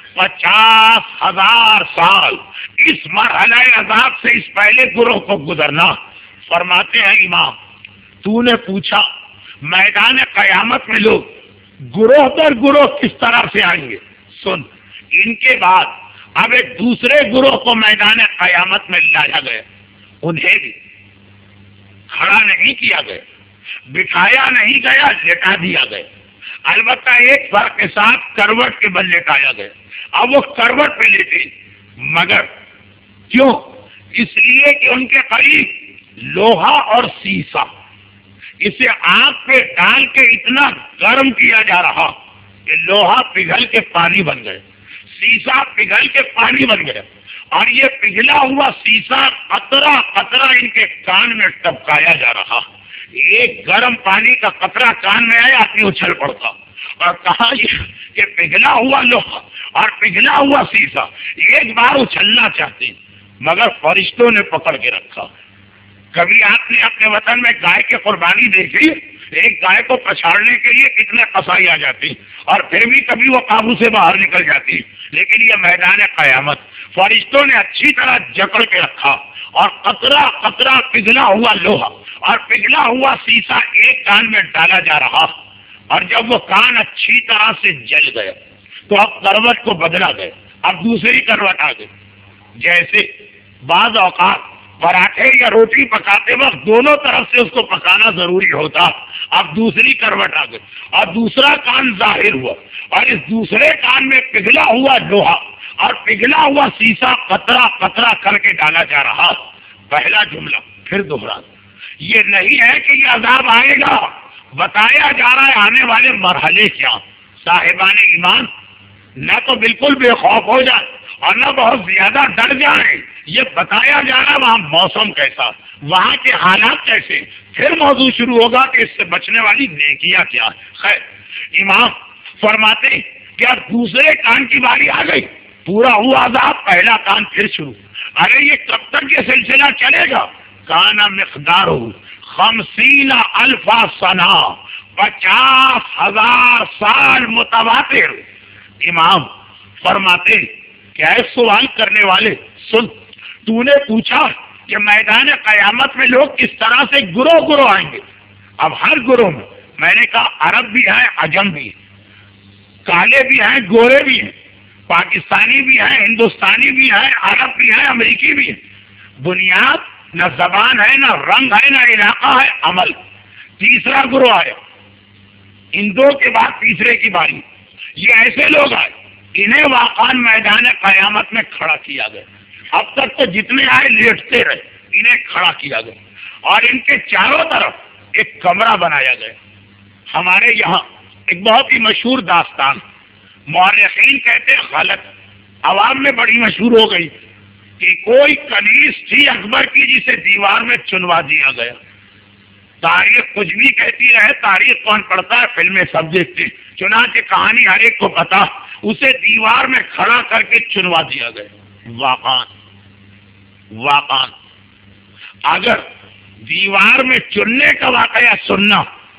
پچاس ہزار سال اس مرحلہ عذاب سے اس پہلے گروہ کو گزرنا. فرماتے ہیں امام، تو نے پوچھا میدان قیامت میں لوگ گروہ در گروہ کس طرح سے آئیں گے. سن، ان کے بعد اب ایک دوسرے گروہ کو میدان قیامت میں لایا گیا. انہیں بھی کھڑا نہیں کیا گیا، بٹھایا نہیں گیا، لٹا دیا گیا. البتہ ایک فرق کے ساتھ کروٹ کے بل لٹایا گیا. اب وہ کروٹ پہ لیٹے، مگر کیوں؟ اس لیے کہ ان کے قریب لوہا اور سیسا، اسے آگ پہ ڈال کے اتنا گرم کیا جا رہا کہ لوہا پگھل کے پانی بن گئے، سیسا پگھل کے پانی بن گیا، اور یہ پگھلا ہوا سیسا قطرہ قطرہ ان کے کان میں ٹپکایا جا رہا. ایک گرم پانی کا قطرہ کان میں آیا، آدمی اچھل پڑتا اور کہا یہ کہ پگھلا ہوا لوہا اور پگھلا ہوا سیسا ایک بار اچھلنا چاہتے ہیں، مگر فرشتوں نے پکڑ کے رکھا. کبھی آپ نے اپنے وطن میں گائے کی قربانی دیکھی؟ ایک گائے کو پچھاڑنے کے لیے کتنے قصائی آ جاتی اور پھر بھی کبھی وہ قابو سے باہر نکل جاتی. لیکن یہ میدان قیامت فرشتوں نے اچھی طرح جکڑ کے رکھا، اور قطرہ قطرہ پگھلا ہوا لوہا اور پگھلا ہوا سیسا ایک کان میں ڈالا جا رہا. اور جب وہ کان اچھی طرح سے جل گیا تو اب کروٹ کو بدلا گیا، اب دوسری کروٹ آ گئی. جیسے بعض اوقات پراٹھے یا روٹی پکاتے وقت دونوں طرف سے اس کو پکانا ضروری ہوتا، اب دوسری کروٹ آ گئی اور دوسرا کان ظاہر ہوا، اور اس دوسرے کان میں پگھلا ہوا لوہا اور پگھلا ہوا سیسا قطرہ قطرہ کر کے ڈالا جا رہا. پہلا جملہ پھر دوہرا، یہ نہیں ہے کہ یہ عذاب آئے گا، بتایا جا رہا ہے آنے والے مرحلے کیا. صاحبان ایمان نہ تو بالکل بے خوف ہو جائے اور نہ بہت زیادہ ڈر جائیں. یہ بتایا جا رہا ہے وہاں موسم کیسا، وہاں کے حالات کیسے، پھر موضوع شروع ہوگا کہ اس سے بچنے والی نیکیاں کیا. خیر، امام فرماتے کہ اب دوسرے کان کی باری آ گئی، پورا ہوا عذاب، پہلا کان پھر شروع. ارے یہ کب تک یہ سلسلہ چلے گا؟ کانا مقدار خمسین الف سنہ، پچاس ہزار سال متواتر. امام فرماتے کیا ہے سوال کرنے والے، سن، تو نے پوچھا کہ میدان قیامت میں لوگ کس طرح سے گروہ گروہ آئیں گے. اب ہر گروہ میں میں نے کہا عرب بھی ہیں، عجم بھی ہیں، کالے بھی ہیں، گورے بھی ہیں، پاکستانی بھی ہیں، ہندوستانی بھی ہیں، عرب بھی ہیں، امریکی بھی ہیں. بنیاد نہ زبان ہے، نہ رنگ ہے، نہ علاقہ ہے، عمل. تیسرا گروہ آیا، ان دو کے بعد تیسرے کی باری. یہ ایسے لوگ آئے، انہیں واقعاً میدان قیامت میں کھڑا کیا گیا. اب تک تو جتنے آئے لیٹتے رہے، انہیں کھڑا کیا گیا اور ان کے چاروں طرف ایک کمرہ بنایا گیا. ہمارے یہاں ایک بہت ہی مشہور داستان، مورخین کہتے غلط، عوام میں بڑی مشہور ہو گئی کہ کوئی کنیز تھی اکبر کی جسے دیوار میں چنوا دیا گیا. تاریخ کچھ بھی کہتی رہے، تاریخ کون پڑھتا ہے، فلمیں سب دیکھتے. چنانچہ کہانی ہر ایک کو پتا، اسے دیوار میں کھڑا کر کے چنوا دیا گیا. واقعاً واقعاً اگر دیوار میں چننے کا واقعہ سننا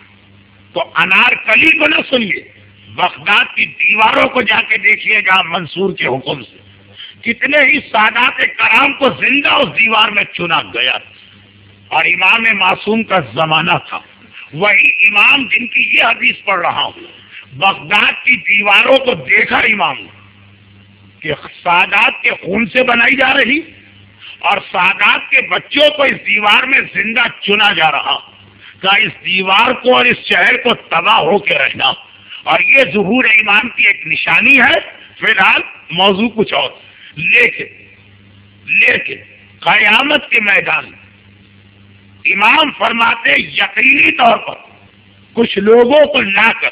تو انارکلی کو نہ سنیے، بغداد کی دیواروں کو جا کے دیکھیے جہاں منصور کے حکم سے کتنے ہی سادات کرام کو زندہ اس دیوار میں چنا گیا. اور امام معصوم کا زمانہ تھا، وہی امام جن کی یہ حدیث پڑھ رہا ہوں، بغداد کی دیواروں کو دیکھا امام نے کہ سادات کے خون سے بنائی جا رہی اور سادات کے بچوں کو اس دیوار میں زندہ چنا جا رہا. کہ اس دیوار کو اور اس شہر کو تباہ ہو کے رہنا. اور یہ ظہور امام کی ایک نشانی ہے. فی الحال موضوع کچھ اور، لیکن لیکن قیامت کے میدان میں امام فرماتے یقینی طور پر کچھ لوگوں کو لا کر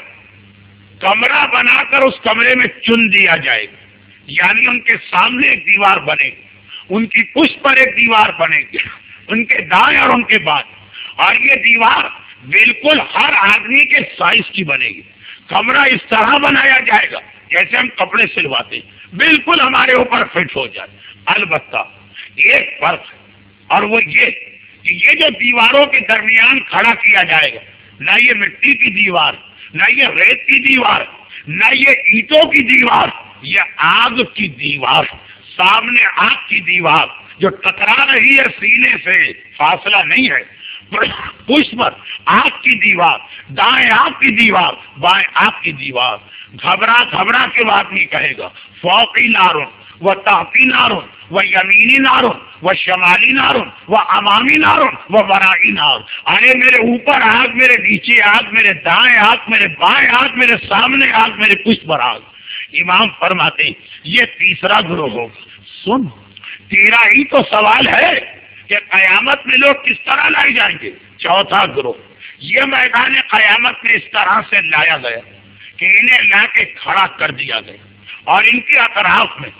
کمرہ بنا کر اس کمرے میں چن دیا جائے گا. یعنی ان کے سامنے ایک دیوار بنے گی، ان کی پشت پر ایک دیوار بنے گی، ان کے دائیں اور ان کے بعد. اور یہ دیوار بالکل ہر آدمی کے سائز کی بنے گی. کمرہ اس طرح بنایا جائے گا جیسے ہم کپڑے سلواتے، بالکل ہمارے اوپر فٹ ہو جائے. البتہ ایک فرق ہے، اور وہ یہ کہ یہ جو دیواروں کے درمیان کھڑا کیا جائے گا، نہ یہ مٹی کی دیوار، نہ یہ ریت کی دیوار، نہ یہ اینٹوں کی دیوار، یہ آگ کی دیوار. سامنے آگ کی دیوار جو ٹکرا رہی ہے سینے سے، فاصلہ نہیں ہے. پشت پر آگ کی دیوار، دائیں آگ کی دیوار، بائیں آگ کی دیوار. گھبرا گھبرا کے بعد نہیں کہے گا فوقی نارون و تحتی نارون و یمینی نارون و شمالی نارون و امامی نارون و ورائی نارون. ارے میرے اوپر آگ، میرے نیچے آگ، میرے دائیں آگ، میرے بائیں آگ، میرے سامنے آگ، میرے پشت پر آگ. امام فرماتے یہ تیسرا گروہ ہوگا. سن، تیرا ہی تو سوال ہے کہ قیامت میں لوگ کس طرح لائے جائیں گے. چوتھا گروہ یہ میدان قیامت میں اس طرح سے لایا گیا کہ انہیں لا کے کھڑا کر دیا گیا اور ان کے اطراف میں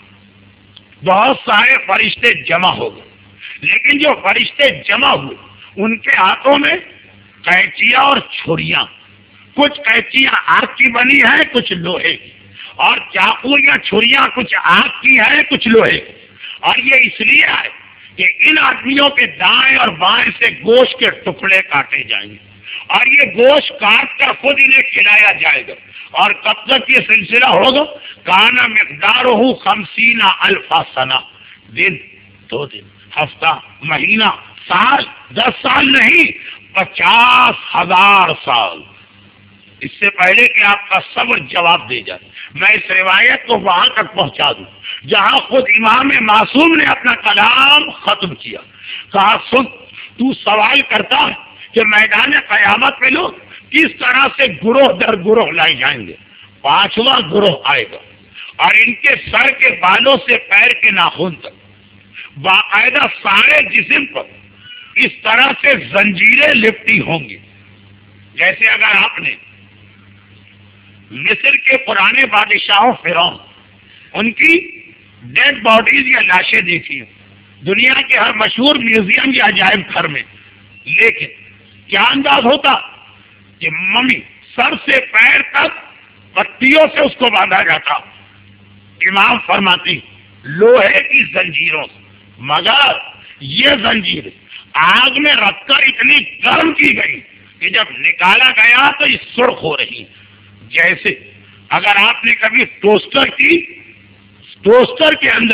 بہت سارے فرشتے جمع ہو گئے. لیکن جو فرشتے جمع ہوئے ان کے ہاتھوں میں قینچیاں اور چھریاں. کچھ قینچیاں آگ کی بنی ہیں، کچھ لوہے کی، اور چاقو یا چھریاں کچھ آگ کی ہیں، کچھ لوہے کی. اور یہ اس لیے ہے کہ ان آدمیوں کے دائیں اور بائیں سے گوشت کے ٹکڑے کاٹے جائیں گے اور یہ گوشت کاٹ کر خود انہیں کھلایا جائے گا. اور کب تک یہ سلسلہ ہوگا؟ کانا مقدار ہو خمسین الف سنہ، دن، دو دن، ہفتہ، مہینہ، سال، دس سال نہیں، پچاس ہزار سال. اس سے پہلے کہ آپ کا صبر جواب دے جائے، میں اس روایت کو وہاں تک پہنچا دوں جہاں خود امام معصوم نے اپنا کلام ختم کیا. کہا سن، تو سوال کرتا ہے کہ میدان قیامت میں لوگ کس طرح سے گروہ در گروہ لائے جائیں گے. پانچواں گروہ آئے گا اور ان کے سر کے بالوں سے پیر کے ناخن تک باقاعدہ سارے جسم پر اس طرح سے زنجیریں لپٹی ہوں گی. جیسے اگر آپ نے مصر کے پرانے بادشاہوں فرعون ان کی ڈیڈ باڈیز یا لاشیں دیکھی ہیں دنیا کے ہر مشہور میوزیم یا عجائب گھر میں، لیکن کیا انداز ہوتا کہ ممی سر سے پیر تک پٹیوں سے اس کو باندھا جاتا. امام فرماتی لوہے کی زنجیروں سے، مگر یہ زنجیر آگ میں رکھ کر اتنی گرم کی گئی کہ جب نکالا گیا تو یہ سرخ ہو رہی. جیسے اگر آپ نے کبھی ٹوسٹر کی ٹوسٹر کے اندر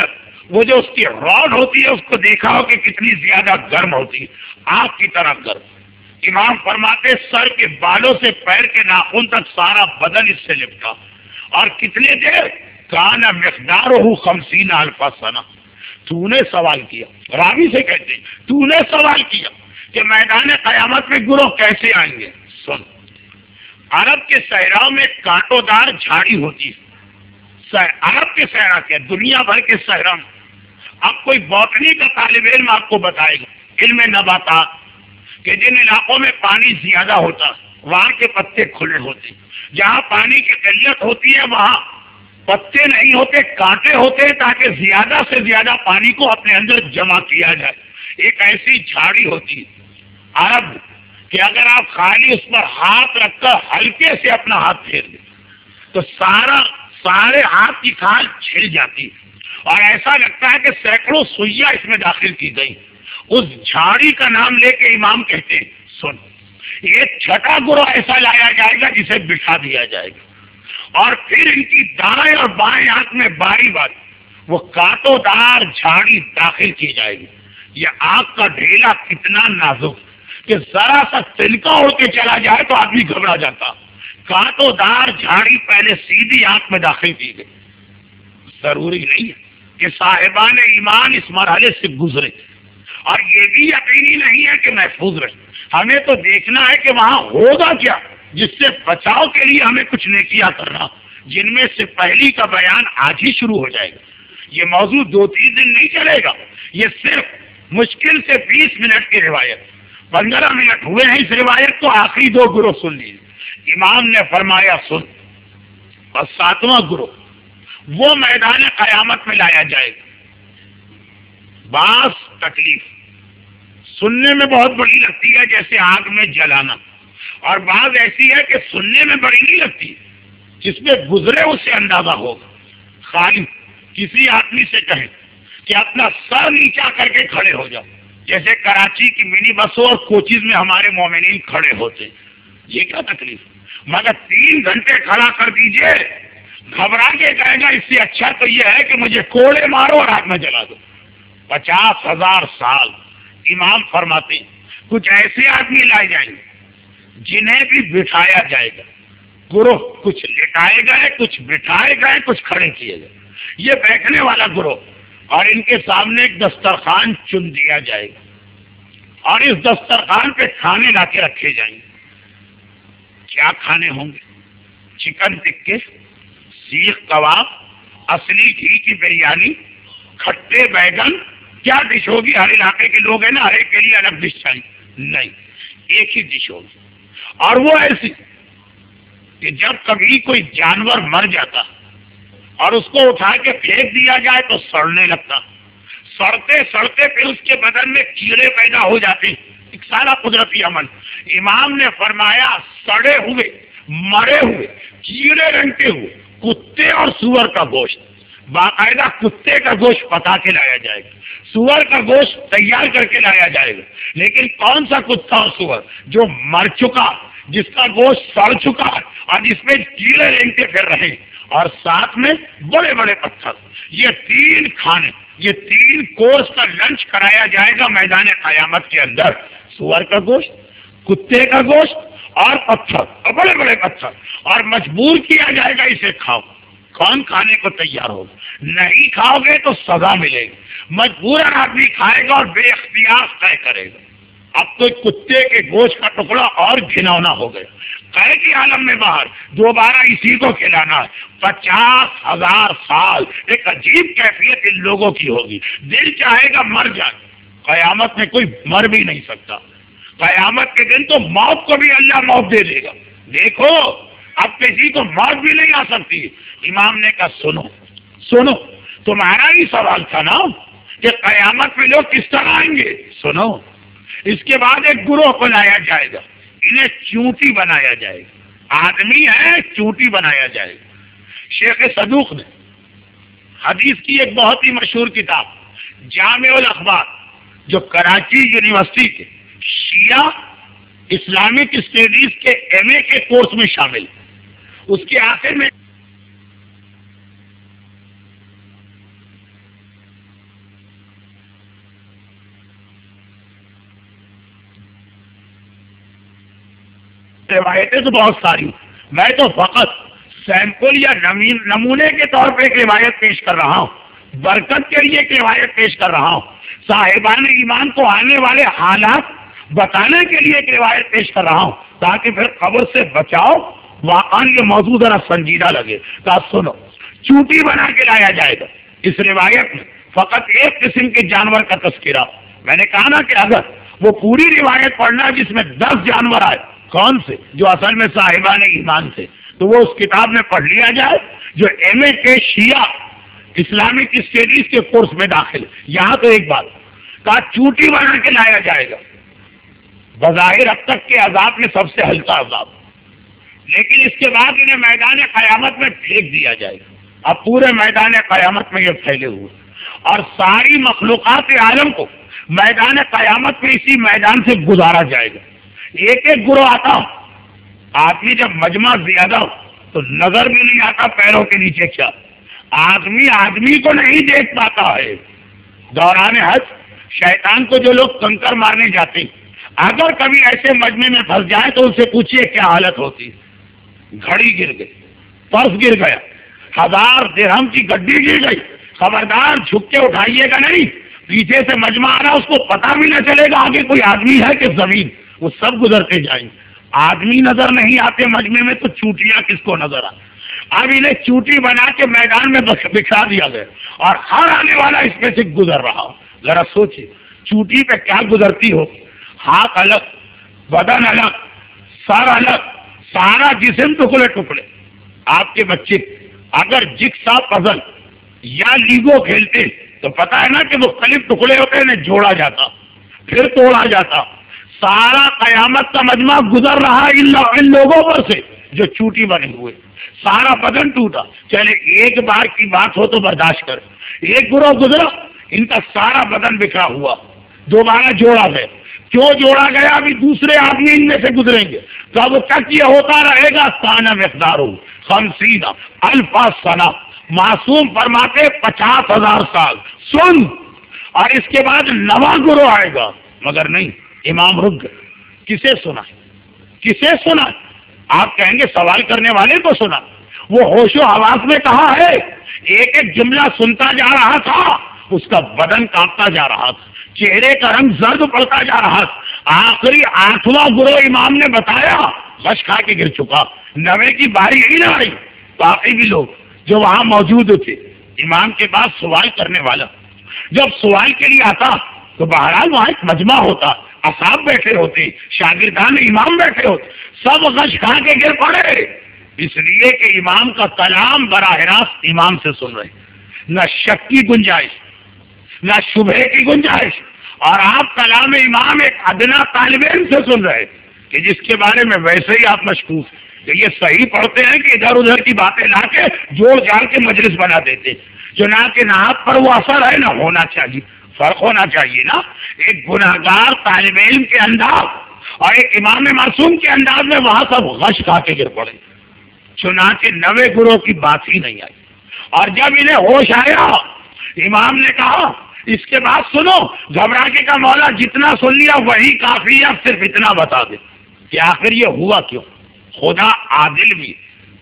وہ جو اس کی راڈ ہوتی ہے اس کو دیکھا ہو کہ کتنی زیادہ گرم ہوتی ہے، آگ کی طرح گرم. امام فرماتے سر کے بالوں سے پیر کے ناخن تک سارا بدن اس سے لپٹا. اور کتنے دیر؟ کان مقدارہ خمسین الف سنہ. تو نے سوال کیا، راوی سے کہتے ہیں تو نے سوال کیا کہ میدان قیامت میں گروہ کیسے آئیں گے. سن، عرب کے صحراؤں میں کانٹوں دار جھاڑی ہوتی ہے. عرب کے صحرا کے دنیا بھر کے صحرا میں. اب کوئی باٹنی کا طالب علم آپ کو بتائے گا، علم نباتات، کہ جن علاقوں میں پانی زیادہ ہوتا وہاں کے پتے کھلے ہوتے، جہاں پانی کی قلت ہوتی ہے وہاں پتے نہیں ہوتے، کانٹے ہوتے ہیں تاکہ زیادہ سے زیادہ پانی کو اپنے اندر جمع کیا جائے. ایک ایسی جھاڑی ہوتی ہے عرب کہ اگر آپ خالی اس پر ہاتھ رکھ کر ہلکے سے اپنا ہاتھ پھیر دیں تو سارا سارے ہاتھ کی کھال چھل جاتی اور ایسا لگتا ہے کہ سینکڑوں سوئیاں اس میں داخل کی گئی. اس جھاڑی کا نام لے کے امام کہتے ہیں سن، یہ چھٹا گروہ ایسا لایا جائے گا جسے بٹھا دیا جائے گا اور پھر ان کی دائیں اور بائیں ہاتھ میں باری باری وہ کانٹوں دار جھاڑی داخل کی جائے گی. یہ آگ کا ڈھیلا کتنا نازک کہ ذرا سا تلکا اڑ کے چلا جائے تو آدمی گھبرا جاتا. کانٹوں دار جھاڑی پہلے سیدھی آنکھ میں داخل کی گئی. ضروری نہیں ہے کہ صاحبان ایمان اس مرحلے سے گزرے اور یہ بھی یقینی نہیں ہے کہ محفوظ رہے. ہمیں تو دیکھنا ہے کہ وہاں ہوگا کیا جس سے بچاؤ کے لیے ہمیں کچھ نیکیاں کرنا، جن میں سے پہلی کا بیان آج ہی شروع ہو جائے گا. یہ موضوع دو تین دن نہیں چلے گا، یہ صرف مشکل سے بیس منٹ کی روایت. پندرہ منٹ ہوئے ہیں اس روایت کو، آخری دو گروہ سن لیجیے. امام نے فرمایا سن، اور ساتواں گروہ وہ میدان قیامت میں لایا جائے گا. بعض تکلیف سننے میں بہت بڑی لگتی ہے جیسے آگ میں جلانا، اور بعض ایسی ہے کہ سننے میں بڑی نہیں لگتی، جس میں گزرے اسے اندازہ ہوگا. خالی کسی آدمی سے کہیں کہ اپنا سر نیچا کر کے کھڑے ہو جاؤ، جیسے کراچی کی منی بسوں اور کوچز میں ہمارے مومنین کھڑے ہوتے، یہ کیا تکلیف؟ مگر تین گھنٹے کھڑا کر دیجئے، گھبرا کے کہے گا اس سے اچھا تو یہ ہے کہ مجھے کوڑے مارو اور آگ میں جلا دو. پچاس ہزار سال. امام فرماتے ہیں کچھ ایسے آدمی لائے جائیں گے جنہیں بھی بٹھایا جائے گا. گروہ کچھ لٹائے گئے، کچھ بٹھائے گئے، کچھ کھڑے کیے گئے. یہ بیٹھنے والا گروہ، اور ان کے سامنے ایک دسترخوان چن دیا جائے گا اور اس دسترخوان پہ کھانے لا کے رکھے جائیں گے. کیا کھانے ہوں گے؟ چکن ٹکے، سیخ کباب، اصلی گھی کی بریانی، کھٹے بیگن. کیا ڈش ہوگی؟ ہر علاقے کے لوگ ہیں نا، ہر ایک کے لیے الگ ڈش چاہیے. نہیں، ایک ہی ڈش ہوگی، اور وہ ایسی کہ جب کبھی کوئی جانور مر جاتا اور اس کو اٹھا کے پھینک دیا جائے تو سڑنے لگتا، سڑتے سڑتے پھر اس کے بدن میں کیڑے پیدا ہو جاتے. ایک سارا قدرتی عمل. امام نے فرمایا سڑے ہوئے، مرے ہوئے، کیڑے رنگتے ہوئے کتے اور سور کا گوشت، باقاعدہ کتے کا گوشت پکا کے لایا جائے گا، سور کا گوشت تیار کر کے لایا جائے گا. لیکن کون سا کتا اور سور؟ جو مر چکا، جس کا گوشت سڑ چکا اور جس میں کیڑے رینگتے پھر رہے، اور ساتھ میں بڑے بڑے پتھر. یہ تین کھانے، یہ تین کورس کا لنچ کرایا جائے گا میدان قیامت کے اندر. سور کا گوشت، کتے کا گوشت اور پتھر، اور بڑے بڑے پتھر، اور مجبور کیا جائے گا اسے کھاؤ. کون کھانے کو تیار ہوگا؟ نہیں کھاؤ گے تو سزا ملے گی. مجبوراً آدمی کھائے گا اور بے اختیار طے کرے گا. اب تو کتے کے گوشت کا ٹکڑا اور گھناؤنا ہو گیا. قے کی عالم میں باہر دوبارہ اسی کو کھلانا ہے. پچاس ہزار سال ایک عجیب کیفیت ان لوگوں کی ہوگی. دل چاہے گا مر جائے. قیامت میں کوئی مر بھی نہیں سکتا. قیامت کے دن تو موت کو بھی اللہ موت دے دے گا. دیکھو اب کسی کو موت بھی نہیں آ سکتی. امام نے کہا سنو سنو، تمہارا ہی سوال تھا نا کہ قیامت میں لوگ کس طرح آئیں گے. سنو، اس کے بعد ایک گروہ کو لایا جائے گا، انہیں چونٹی بنایا جائے گا. آدمی ہے، چونٹی بنایا جائے گا. شیخ صدوق نے حدیث کی ایک بہت ہی مشہور کتاب جامع الاخبار، جو کراچی یونیورسٹی کے شیعہ اسلامک اسٹڈیز کے ایم اے کے کورس میں شامل، اس کے آخر میں روایتیں تو بہت ساری، میں تو فقط سیمپل یا نمونے کے طور پہ ایک روایت پیش کر رہا ہوں، برکت کے لیے ایک روایت پیش کر رہا ہوں، صاحبان ایمان کو آنے والے حالات بتانے کے لیے ایک روایت پیش کر رہا ہوں، تاکہ پھر قبر سے بچاؤ واقعا یہ موضوع ذرا سنجیدہ لگے۔ تو سنو، چوٹی بنا کے لایا جائے گا۔ اس روایت میں فقط ایک قسم کے جانور کا تذکرہ، میں نے کہا نا کہ اگر وہ پوری روایت پڑھنا جس میں دس جانور آئے، کون سے؟ جو اصل میں صاحبان ایمان تھے، تو وہ اس کتاب میں پڑھ لیا جائے جو ایم اے کے شیعہ اسلامک اسٹڈیز کے کورس میں داخل۔ یہاں تو ایک بات کہا، چوٹی بنا کے لایا جائے گا، بظاہر اب تک کے عذاب میں سب سے ہلکا عذاب، لیکن اس کے بعد انہیں میدان قیامت میں پھینک دیا جائے گا۔ اب پورے میدان قیامت میں یہ پھیلے ہوئے، اور ساری مخلوقات عالم کو میدان قیامت میں اسی میدان سے گزارا جائے گا۔ ایک ایک گروہ آتا ہو، آدمی جب مجمع زیادہ ہو تو نظر بھی نہیں آتا پیروں کے نیچے کیا، آدمی آدمی کو نہیں دیکھ پاتا ہے۔ دوران حج شیطان کو جو لوگ کنکر مارنے جاتے ہیں، اگر کبھی ایسے مجمع میں پھنس جائے تو ان سے پوچھئے کیا حالت ہوتی ہے۔ گھڑی گر گئی، پرس گر گیا، ہزار درہم کی گڈی گر گئی، خبردار جھک کے اٹھائیے گا نہیں، پیچھے سے مجمع آ رہا، اس کو پتا بھی نہ چلے گا آگے کوئی آدمی ہے کہ زمین، وہ سب گزرتے جائیں گے۔ آدمی نظر نہیں آتے مجمع میں تو چوٹیاں کس کو نظر آ؟ اب انہیں چوٹی بنا کے میدان میں بکھا دیا گیا، اور ہر آنے والا اس میں سے گزر رہا ہو۔ ذرا سوچے چوٹی پہ کیا گزرتی ہو، ہاتھ الگ، بدن الگ، سر الگ، سارا جسم ٹکڑے ٹکڑے۔ آپ کے بچے اگر جگسا پزل یا لیگو کھیلتے تو پتا ہے نا کہ مختلف ٹکڑے ہوتے ہیں، انہیں جوڑا جاتا پھر توڑا جاتا۔ سارا قیامت کا مجمع گزر رہا ان لوگوں پر سے جو چوٹی بنے ہوئے، سارا بدن ٹوٹا۔ چلے ایک بار کی بات ہو تو برداشت کر، ایک گروہ گزرا، ان کا سارا بدن بکھرا ہوا، دوبارہ جوڑا گیا۔ کیوں جوڑا گیا؟ ابھی دوسرے آدمی ان میں سے گزریں گے، تو اب تک یہ ہوتا رہے گا۔ سانہ مقدار خمسین الف سنہ، معصوم فرماتے پچاس ہزار سال۔ سن، اور اس کے بعد نواں گروہ آئے گا، مگر نہیں، امام رک گئے۔ کسے سنا؟ کسے سنا؟ آپ کہیں گے سوال کرنے والے کو سنا۔ وہ ہوش و حواس میں کہا ہے، ایک ایک جملہ سنتا جا رہا تھا، اس کا بدن کانپتا جا رہا تھا، چہرے کا رنگ زرد پڑتا جا رہا تھا۔ آخری آٹھواں گروہ امام نے بتایا غش کھا کے گر چکا، نوے کی باری ہی نہ آئی۔ باقی بھی لوگ جو وہاں موجود تھے، امام کے پاس سوال کرنے والا جب سوال کے لیے آتا تو بہرحال وہاں ایک مجمع ہوتا، اصحاب بیٹھے ہوتے، شاگردان امام بیٹھے ہوتے، سب غش کھا کے گر پڑے، اس لیے کہ امام کا کلام براہ راست امام سے سن رہے، نہ شک کی گنجائش، نہ شبہ کی گنجائش، اور آپ کلام امام ایک ادنا طالب علم سے سن رہے کہ جس کے بارے میں ویسے ہی آپ مشکوک کہ یہ صحیح پڑھتے ہیں کہ ادھر ادھر کی باتیں لا کے جوڑ جاڑ کے مجلس بنا دیتے، چنانچہ نہ آپ پر وہ اثر ہے، نہ ہونا چاہیے، فرق ہونا چاہیے نا۔ ایک گناہگار طالب علم کے انداز اور ایک امام معصوم کے انداز میں وہاں سب غش کھا کے گر پڑے، چنانچہ نوے گروہ کی بات ہی نہیں آئی۔ اور جب انہیں ہوش آیا، امام نے کہا اس کے بعد سنو، گھبرا کے کا مولا جتنا سن لیا وہی کافی ہے، اب صرف اتنا بتا دے کہ آخر یہ ہوا کیوں۔ خدا عادل بھی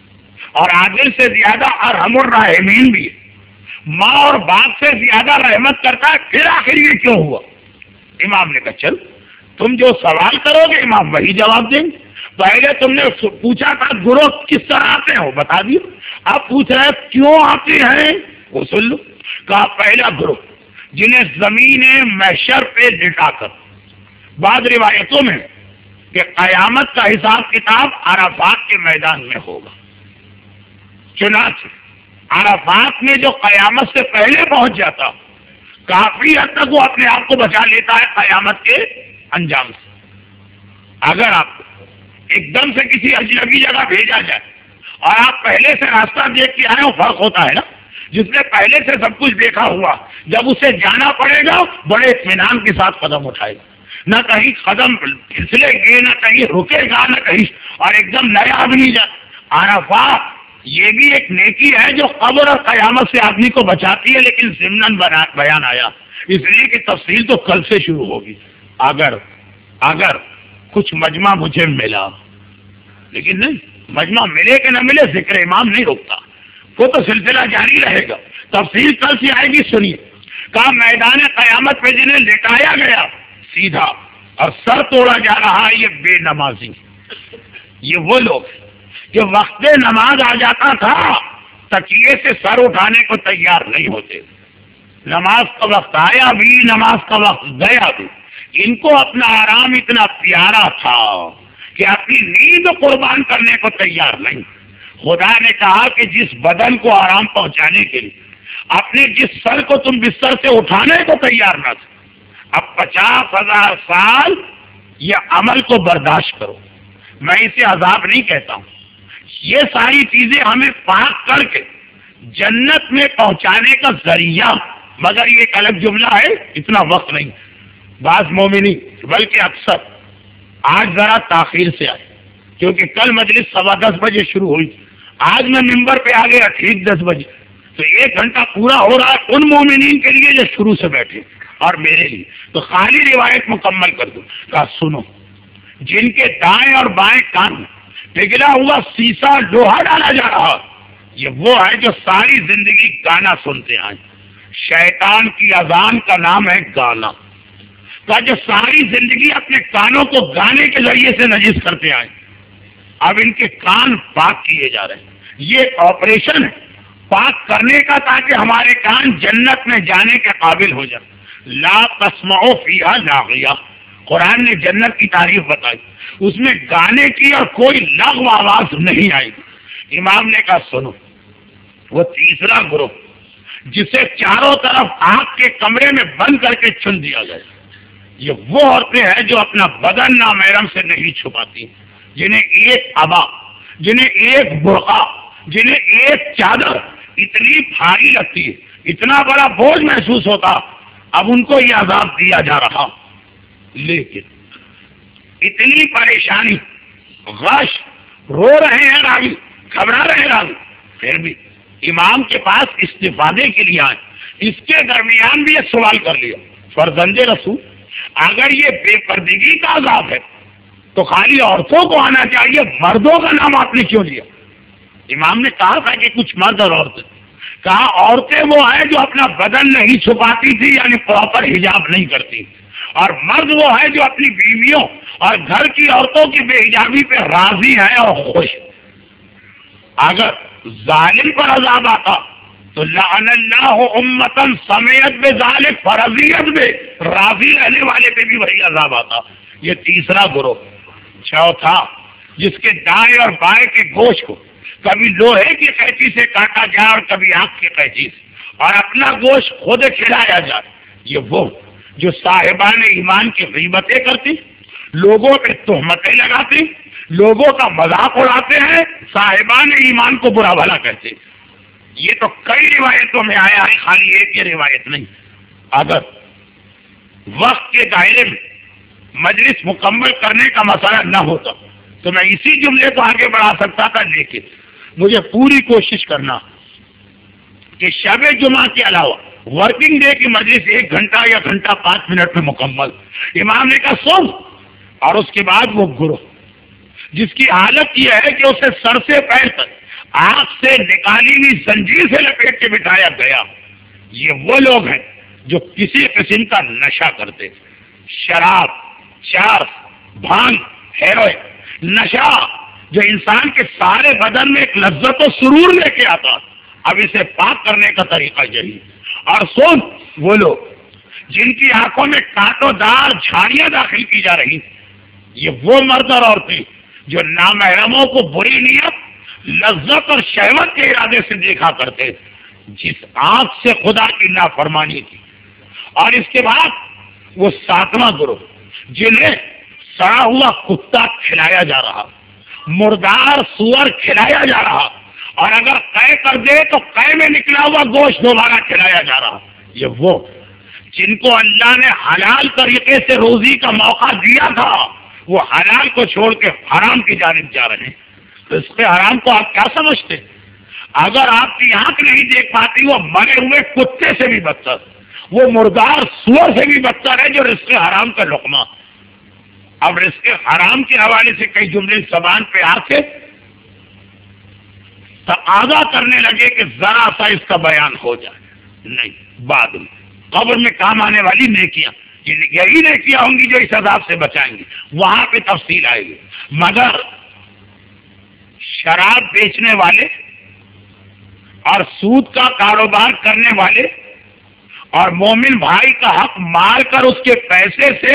اور عادل سے زیادہ ارحم الراحمین بھی ہے، ماں اور باپ سے زیادہ رحمت کرتا ہے، پھر آخر یہ کیوں ہوا؟ امام نے کہا چل تم جو سوال کرو گے امام وہی جواب دیں گے۔ پہلے تم نے پوچھا تھا گروہ کس طرح آتے ہیں، وہ بتا دیو، اب پوچھ رہے کیوں آتے ہیں، وہ سن لو۔ کہا پہلا گروہ جنہیں زمین محشر پہ لٹا کر، بعض روایتوں میں کہ قیامت کا حساب کتاب عرفات کے میدان میں ہوگا، چنانچہ عرفات میں جو قیامت سے پہلے پہنچ جاتا کافی حد تک وہ اپنے آپ کو بچا لیتا ہے قیامت کے انجام سے۔ اگر آپ کو ایک دم سے کسی اجنبی جگہ بھیجا جائے اور آپ پہلے سے راستہ دیکھ کے آئے ہو، فرق ہوتا ہے نا۔ جس نے پہلے سے سب کچھ دیکھا ہوا، جب اسے جانا پڑے گا بڑے اطمینان کے ساتھ قدم اٹھائے گا، نہ کہیں قدم پھسلے گے، نہ کہیں رکے گا، نہ کہیں، اور ایک دم نیا آدمی جا۔ عرفات یہ بھی ایک نیکی ہے جو قبر اور قیامت سے آدمی کو بچاتی ہے، لیکن ضمناً بیان آیا اس لیے کہ تفصیل تو کل سے شروع ہوگی۔ اگر اگر کچھ مجمع مجھے ملا لیکن نہیں، مجمع ملے کہ نہ ملے ذکر امام نہیں رکتا، وہ تو سلسلہ جاری رہے گا. تفصیل کل سے آئے گی، سنیے. کہا میدان قیامت پہ جنہیں لٹایا گیا سیدھا اور سر توڑا جا رہا ہے، یہ بے نمازی، یہ وہ لوگ کہ وقت نماز آ جاتا تھا تکیے سے سر اٹھانے کو تیار نہیں ہوتے. نماز کا وقت آیا بھی، نماز کا وقت گیا بھی، ان کو اپنا آرام اتنا پیارا تھا کہ اپنی نیند قربان کرنے کو تیار نہیں. خدا نے کہا کہ جس بدن کو آرام پہنچانے کے لیے اپنے جس سر کو تم بستر سے اٹھانے کو تیار نہ تھے، اب پچاس ہزار سال یہ عمل کو برداشت کرو. میں اسے عذاب نہیں کہتا ہوں، یہ ساری چیزیں ہمیں پاک کر کے جنت میں پہنچانے کا ذریعہ، مگر یہ ایک الگ جملہ ہے، اتنا وقت نہیں. بعض مومنی بلکہ اکثر آج ذرا تاخیر سے آئے کیونکہ کل مجلس سوا دس بجے شروع ہوئی، آج میں ممبر پہ آ گیا ٹھیک دس بجے، تو ایک گھنٹہ پورا ہو رہا ہے ان مومنین کے لیے جو شروع سے بیٹھے اور میرے لیے. تو خالی روایت مکمل کر دوں. کہا سنو، جن کے دائیں اور بائیں کان میں پگھلا ہوا سیسا لوہا ڈالا جا رہا، یہ وہ ہے جو ساری زندگی گانا سنتے آئے. شیطان کی اذان کا نام ہے گانا. کہا جو ساری زندگی اپنے کانوں کو گانے کے ذریعے سے نجس کرتے آئے، اب ان کے کان پاک کیے جا رہے ہیں. یہ ایک آپریشن ہے پاک کرنے کا تاکہ ہمارے کان جنت میں جانے کے قابل ہو جائے. لا تسمعوا فیہا لاغیہ، قرآن نے جنت کی تعریف بتائی، اس میں گانے کی اور کوئی لغو آواز نہیں آئے گی. امام نے کہا سنو، وہ تیسرا گروہ جسے چاروں طرف آگ کے کمرے میں بند کر کے چن دیا گیا، یہ وہ عورتیں ہیں جو اپنا بدن نامحرم سے نہیں چھپاتی، جنہیں ایک عبا، جنہیں ایک برقع، جنہیں ایک چادر اتنی بھاری لگتی ہے، اتنا بڑا بوجھ محسوس ہوتا. اب ان کو یہ عذاب دیا جا رہا، لیکن اتنی پریشانی، غش، رو رہے ہیں راوی، گھبرا رہے ہیں راوی، پھر بھی امام کے پاس استفادے کے لیے آئے. اس کے درمیان بھی یہ سوال کر لیا، فرزند رسول اگر یہ بے پردگی کا عذاب ہے تو خالی عورتوں کو آنا چاہیے، مردوں کا نام آپ نے کیوں لیا؟ امام نے کہا تھا کہ کچھ مرد اور عورتیں. کہا عورتیں وہ ہیں جو اپنا بدن نہیں چھپاتی تھی، یعنی پراپر حجاب نہیں کرتی، اور مرد وہ ہے جو اپنی بیویوں اور گھر کی عورتوں کی بے حجابی پہ راضی ہیں اور خوش. اگر ظالم پر عذاب آتا تو لعن اللہ امتن سمیت بے ظالم، فرضیت میں راضی رہنے والے پہ بھی وہی عذاب آتا. یہ تیسرا گروہ. چوتھا جس کے دائیں اور بائیں کے گوشت کو کبھی لوہے کی قینچی سے کاٹا جائے اور کبھی آنکھ کی قینچی سے، اور اپنا گوشت خود کھلایا جائے. یہ وہ جو صاحبان ایمان کی غیبتیں کرتی، لوگوں پہ تہمتیں لگاتے، لوگوں کا مذاق اڑاتے ہیں، صاحبان ایمان کو برا بھلا کہتے. یہ تو کئی روایتوں میں آیا ہے، خالی ایک یہ روایت نہیں. اگر وقت کے دائرے میں مجلس مکمل کرنے کا مسئلہ نہ ہوتا تو میں اسی جملے کو آگے بڑھا سکتا تھا، لیکن مجھے پوری کوشش کرنا کہ شب جمعہ کے علاوہ ورکنگ ڈے کی مجلس ایک گھنٹہ یا گھنٹہ پانچ منٹ میں مکمل. امام نے کہا سن، اور اس کے بعد وہ گروہ جس کی حالت یہ ہے کہ اسے سر سے پیر تک آنکھ سے نکالی ہوئی زنجیر سے لپیٹ کے بٹھایا گیا. یہ وہ لوگ ہیں جو کسی قسم کا نشہ کرتے، شراب، چرس، بھانگ، ہیروئن، نشہ جو انسان کے سارے بدن میں ایک لذت و سرور لے کے آتا. اب اسے پاک کرنے کا طریقہ یہی. اور سن، وہ لوگ جن کی آنکھوں میں کانٹوں دار جھاڑیاں داخل کی جا رہی، یہ وہ مرد اور عورتیں جو نامحرموں کو بری نیت، لذت اور شہوت کے ارادے سے دیکھا کرتے، جس آنکھ سے خدا کی نافرمانی کی. اور اس کے بعد وہ ساتواں گروہ جنہیں سڑا ہوا کتا کھلایا جا رہا، مردار سور کھلایا جا رہا، اور اگر قے کر دے تو قے میں نکلا ہوا گوشت دوبارہ کھلایا جا رہا. یہ وہ جن کو اللہ نے حلال طریقے سے روزی کا موقع دیا تھا، وہ حلال کو چھوڑ کے حرام کی جانب جا رہے ہیں. تو اس کے حرام کو آپ کیا سمجھتے؟ اگر آپ کی آنکھ نہیں دیکھ پاتی، وہ مرے ہوئے کتے سے بھی بدتر، وہ مردار سور سے بھی بدتر ہے جو رزق حرام کا لقمہ. اب رزق حرام کے حوالے سے کئی جملے زبان پہ آ کے تقاضا کرنے لگے کہ ذرا سا اس کا بیان ہو جائے. نہیں، بعد میں قبر میں کام آنے والی نیکیاں، یہی نیکیاں ہوں گی جو اس عذاب سے بچائیں گی، وہاں پہ تفصیل آئے گی. مگر شراب بیچنے والے اور سود کا کاروبار کرنے والے اور مومن بھائی کا حق مار کر اس کے پیسے سے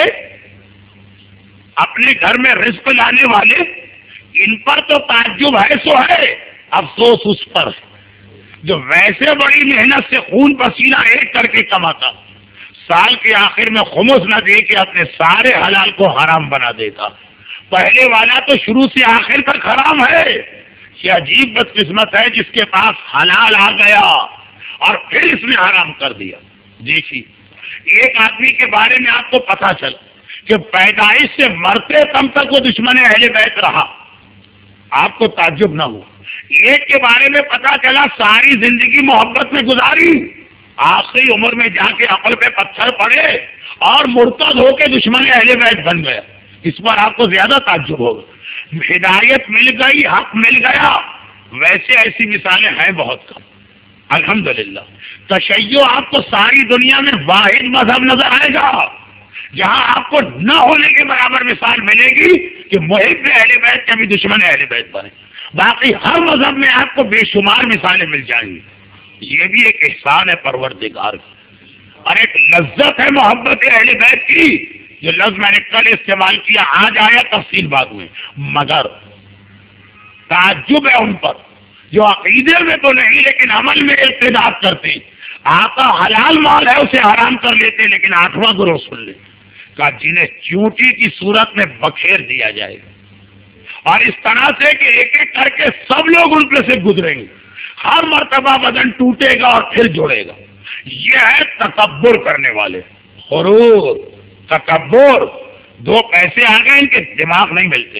اپنے گھر میں رزق لانے والے، ان پر تو تعجب ہے سو ہے، افسوس اس پر جو ویسے بڑی محنت سے خون پسینہ ایک کر کے کماتا، سال کے آخر میں خمس نہ دے کے اپنے سارے حلال کو حرام بنا دیتا. پہلے والا تو شروع سے آخر تک حرام ہے. یہ عجیب بدقسمت ہے جس کے پاس حلال آ گیا اور پھر اس نے حرام کر دیا. دیکھیے، ایک آدمی کے بارے میں آپ کو پتا چلا کہ پیدائش سے مرتے تم تک وہ دشمن اہل بیت رہا، آپ کو تعجب نہ ہو. ایک کے بارے میں پتا چلا ساری زندگی محبت میں گزاری، آخری عمر میں جا کے عقل پہ پتھر پڑے اور مرتد ہو کے دشمن اہل بیت بن گیا. اس پر آپ کو زیادہ تعجب ہوگا. ہدایت مل گئی، حق مل گیا. ویسے ایسی مثالیں ہیں بہت کم، الحمدللہ. تشیع آپ کو ساری دنیا میں واحد مذہب نظر آئے گا جہاں آپ کو نہ ہونے کے برابر مثال ملے گی کہ محب اہل بیت کبھی دشمن اہل بیت بنے. باقی ہر مذہب میں آپ کو بے شمار مثالیں مل جائیں گی. یہ بھی ایک احسان ہے پروردگار کا اور ایک لذت ہے محبت اہل بیت کی. جو لفظ میں نے کل استعمال کیا آج آیا تفصیل بعد میں، مگر تعجب ہے ان پر جو عقیدے میں تو نہیں لیکن عمل میں ارتداد کرتے ہیں. آقا حلال مال ہے اسے حرام کر لیتے لیکن آٹھواں گروہ سن لے کہ جنہیں چونٹی کی صورت میں بکھیر دیا جائے گا اور اس طرح سے کہ ایک ایک کر کے سب لوگ ان پہ سے گزریں گے. ہر مرتبہ بدن ٹوٹے گا اور پھر جوڑے گا. یہ ہے تکبر کرنے والے. غرور، تکبر، دو پیسے آ گئے ان کے دماغ نہیں ملتے.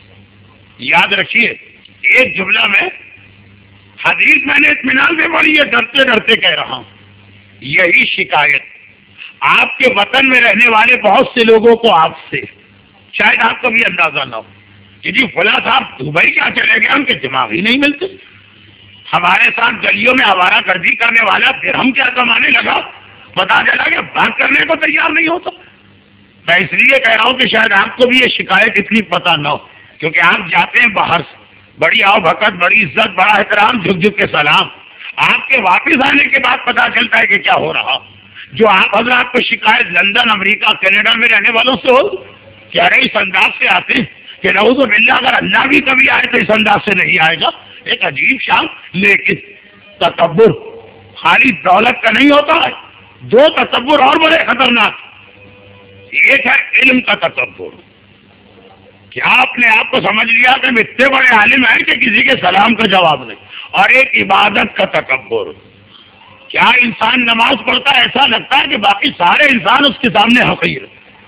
یاد رکھیے، ایک جملہ میں حدیث میں نے اطمینان سے پڑھی ہے، ڈرتے ڈرتے کہہ رہا ہوں. یہی شکایت آپ کے وطن میں رہنے والے بہت سے لوگوں کو آپ سے شاید آپ کو بھی اندازہ نہ ہو کہ جی فلاں صاحب دبئی کیا چلے گئے، ان کے دماغ ہی نہیں ملتے. ہمارے ساتھ گلیوں میں آوارہ گردی کرنے والا درہم کیا کمانے لگا، پتا چلا کہ بات کرنے کو تیار نہیں ہوتا. میں اس لیے کہہ رہا ہوں کہ شاید آپ کو بھی یہ شکایت اتنی پتہ نہ ہو کیونکہ آپ جاتے ہیں باہر سے، بڑی آؤ بھگت، بڑی عزت، بڑا احترام، جھک جھک کے سلام. آپ کے واپس آنے کے بعد پتا چلتا ہے کہ کیا ہو رہا. جو آپ حضرات کو شکایت لندن، امریکہ، کینیڈا میں رہنے والوں سے ہو کیا رہے اس انداز سے آتے ہیں کہ نعوذ باللہ اگر اللہ بھی کبھی آئے تو اس انداز سے نہیں آئے گا. ایک عجیب شان. لیکن تکبر خالی دولت کا نہیں ہوتا ہے. دو تکبر اور بڑے خطرناک. ایک ہے علم کا تکبر، کیا آپ نے آپ کو سمجھ لیا کہ ہم اتنے بڑے عالم ہیں کہ کسی کے سلام کا جواب نہیں. اور ایک عبادت کا تکبر، کیا انسان نماز پڑھتا ہے ایسا لگتا ہے کہ باقی سارے انسان اس کے سامنے حقیر.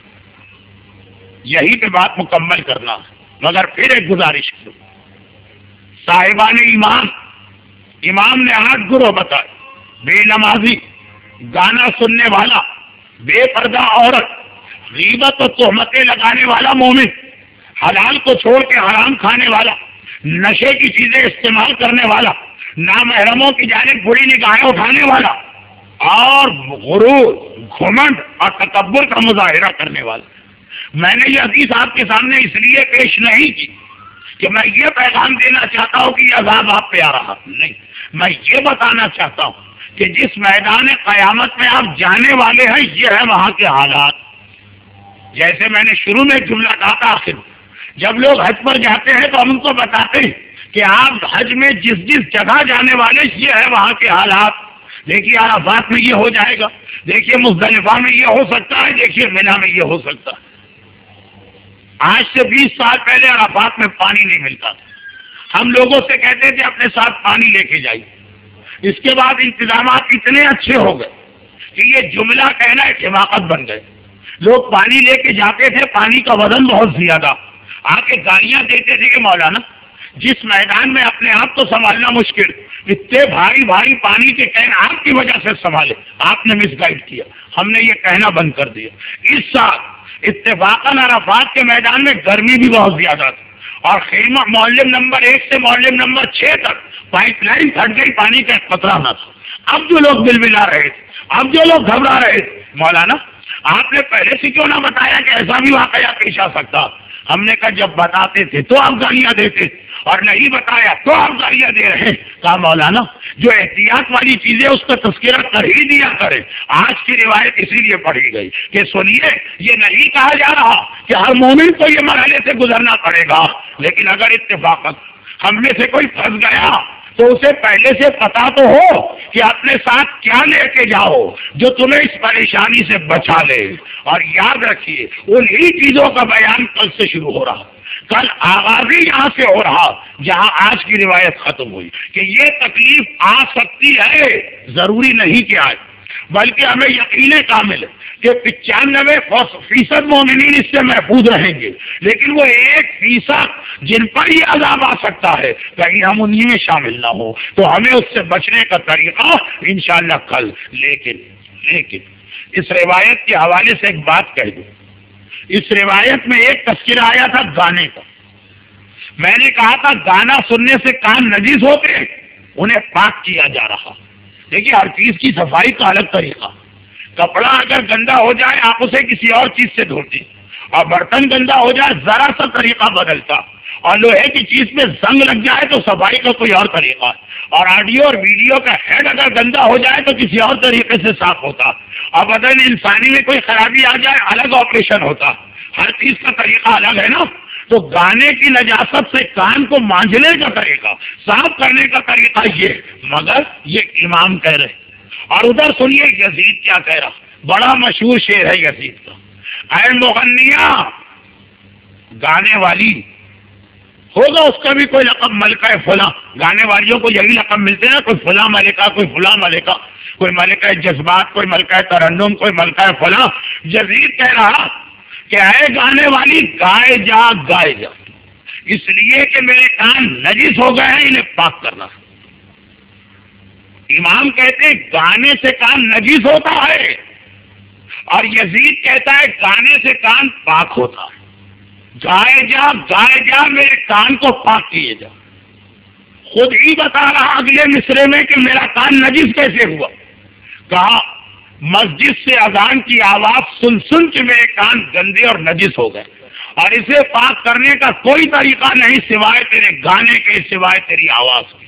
یہی پہ بات مکمل کرنا. مگر پھر ایک گزارش کروں، صاحبان ایمان، امام نے آٹھ گروہ بتائے: بے نمازی، گانا سننے والا، بے پردہ عورت، غیبت و تہمتیں لگانے والا مومن، حلال کو چھوڑ کے حرام کھانے والا، نشے کی چیزیں استعمال کرنے والا، نامحرموں کی جانب بری نگاہیں اٹھانے والا، اور غرور، گھمنڈ اور تکبر کا مظاہرہ کرنے والا. میں نے یہ حدیث آپ کے سامنے اس لیے پیش نہیں کی کہ میں یہ پیغام دینا چاہتا ہوں کہ یہ عذاب آپ پہ آ رہا نہیں. میں یہ بتانا چاہتا ہوں کہ جس میدان قیامت میں آپ جانے والے ہیں یہ ہے وہاں کے حالات. جیسے میں نے شروع میں جملہ کہا تھا، آخر جب لوگ حج پر جاتے ہیں تو ہم ان کو بتاتے ہیں کہ آپ حج میں جس جس جگہ جانے والے یہ ہے وہاں کے حالات. دیکھیے عرفات میں یہ ہو جائے گا، دیکھیے مزدلفہ میں یہ ہو سکتا ہے، دیکھیے مینا میں یہ ہو سکتا ہے. آج سے بیس سال پہلے عرفات میں پانی نہیں ملتا تھا. ہم لوگوں سے کہتے تھے اپنے ساتھ پانی لے کے جائیے. اس کے بعد انتظامات اتنے اچھے ہو گئے کہ یہ جملہ کہنا ایک حماقت بن گئے. لوگ پانی لے کے جاتے تھے، پانی کا وزن بہت زیادہ، آ کے گالیاں دیتے تھے کہ مولانا جس میدان میں اپنے آپ کو سنبھالنا مشکل، اتنے بھاری بھاری پانی کے کین آپ کی وجہ سے سنبھالے، آپ نے مس گائیڈ کیا. ہم نے یہ کہنا بند کر دیا. اس سال اتفاقاً عرفات کے میدان میں گرمی بھی بہت زیادہ تھی اور خیمہ معلم نمبر ایک سے معلم نمبر چھ تک پائپ لائن پھٹ گئی، پانی کا خطرہ نہ تھا۔ اب جو لوگ بل بلا رہے تھے، اب جو لوگ گھبرا رہے تھے، مولانا آپ نے پہلے سے کیوں نہ بتایا کہ ایسا بھی واقعہ پیش آ سکتا؟ ہم نے کہا جب بتاتے تھے تو آپ گالیاں دیتے اور نہیں بتایا تو آپ گالیاں دے رہے ہیں۔ کہا مولانا جو احتیاط والی چیزیں اس کا تذکرہ کر ہی دیا کرے۔ آج کی روایت اسی لیے پڑھی گئی کہ سنیے، یہ نہیں کہا جا رہا کہ ہر مومن کو یہ مرحلے سے گزرنا پڑے گا، لیکن اگر اتفاقاً ہم میں سے کوئی پھنس گیا تو اسے پہلے سے پتا تو ہو کہ اپنے ساتھ کیا لے کے جاؤ جو تمہیں اس پریشانی سے بچا لے۔ اور یاد رکھیے انہی چیزوں کا بیان کل سے شروع ہو رہا، کل آغاز ہی یہاں سے ہو رہا جہاں آج کی روایت ختم ہوئی کہ یہ تکلیف آ سکتی ہے، ضروری نہیں کہ آئے، بلکہ ہمیں یقین کامل ہے کہ پچانوے فیصد مومنین اس سے محفوظ رہیں گے، لیکن وہ ایک فیصد جن پر یہ عذاب آ سکتا ہے کہیں ہم انہی میں شامل نہ ہو، تو ہمیں اس سے بچنے کا طریقہ انشاءاللہ کل۔ لیکن لیکن اس روایت کے حوالے سے ایک بات کہہ دوں، اس روایت میں ایک تذکرہ آیا تھا گانے کا۔ میں نے کہا تھا گانا سننے سے کان نجس ہوتے ہیں، انہیں پاک کیا جا رہا۔ دیکھیے ہر چیز کی صفائی کا الگ طریقہ، کپڑا اگر گندا ہو جائے آپ اسے کسی اور چیز سے دھوتے، اور برتن گندا ہو جائے ذرا سا طریقہ بدلتا، اور لوہے کی چیز میں زنگ لگ جائے تو صفائی کا کوئی اور طریقہ، اور آڈیو اور ویڈیو کا ہیڈ اگر گندا ہو جائے تو کسی اور طریقے سے صاف ہوتا، اور بدن انسانی میں کوئی خرابی آ جائے الگ آپریشن ہوتا۔ ہر چیز کا طریقہ الگ ہے نا۔ تو گانے کی نجاست سے کان کو مانجنے کا طریقہ، صاف کرنے کا طریقہ یہ، مگر یہ امام کہہ رہے۔ اور ادھر سنیے یزید کیا کہہ رہا، بڑا مشہور شعر ہے یزید کا، اے مغنیہ گانے والی، ہوگا اس کا بھی کوئی لقب ملکہ فلاں، گانے والیوں کو یہی لقب ملتے ہیں، کوئی فلاں ملکہ، کوئی فلاں ملکہ، کوئی ملکہ جذبات، کوئی ملکہ ترنم، کوئی ملکہ فلاں۔ یزید کہہ رہا کہ اے گانے والی گائے جا گائے جا، اس لیے کہ میرے کان نجس ہو گئے ہیں، انہیں پاک کرنا۔ امام کہتے ہیں گانے سے کان نجس ہوتا ہے، اور یزید کہتا ہے گانے سے کان پاک ہوتا ہے۔ گائے جا گائے جا میرے کان کو پاک کیے جا۔ خود ہی بتا رہا اگلے مصرے میں کہ میرا کان نجس کیسے ہوا۔ کہا مسجد سے اذان کی آواز سن سن کے میرے کان گندے اور نجس ہو گئے، اور اسے پاک کرنے کا کوئی طریقہ نہیں سوائے تیرے گانے کے، سوائے تیری آواز کے۔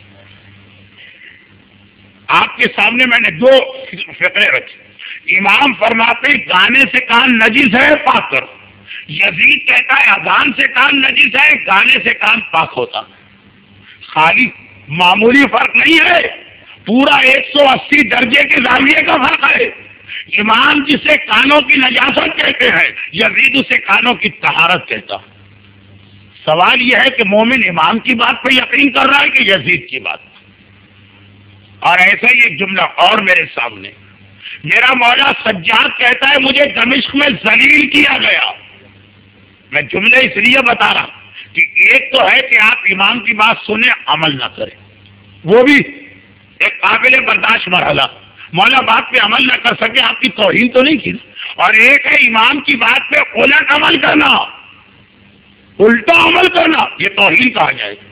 آپ کے سامنے میں نے دو فقرے رکھے، امام فرماتے گانے سے کان نجس ہے پاک کرو، یزید کہتا ہے اذان سے کان نجس ہے، گانے سے کان پاک ہوتا۔ خالی معمولی فرق نہیں ہے، پورا ایک سو اسی درجے کے زاویے کا فرق ہے۔ امام جسے کانوں کی نجاست کہتے ہیں، یزید اسے کانوں کی طہارت کہتا۔ سوال یہ ہے کہ مومن امام کی بات پہ یقین کر رہا ہے کہ یزید کی بات؟ اور ایسا ہی ایک جملہ اور میرے سامنے، میرا مولا سجاد کہتا ہے مجھے دمشق میں ذلیل کیا گیا۔ میں جملے اس لیے بتا رہا کہ ایک تو ہے کہ آپ امام کی بات سنیں عمل نہ کریں، وہ بھی ایک قابل برداشت مرحلہ، مولا بات پہ عمل نہ کر سکے، آپ کی توہین تو نہیں کی، اور ایک ہے امام کی بات پہ الٹ عمل کرنا، الٹا عمل کرنا، یہ توہین کہا جائے گا۔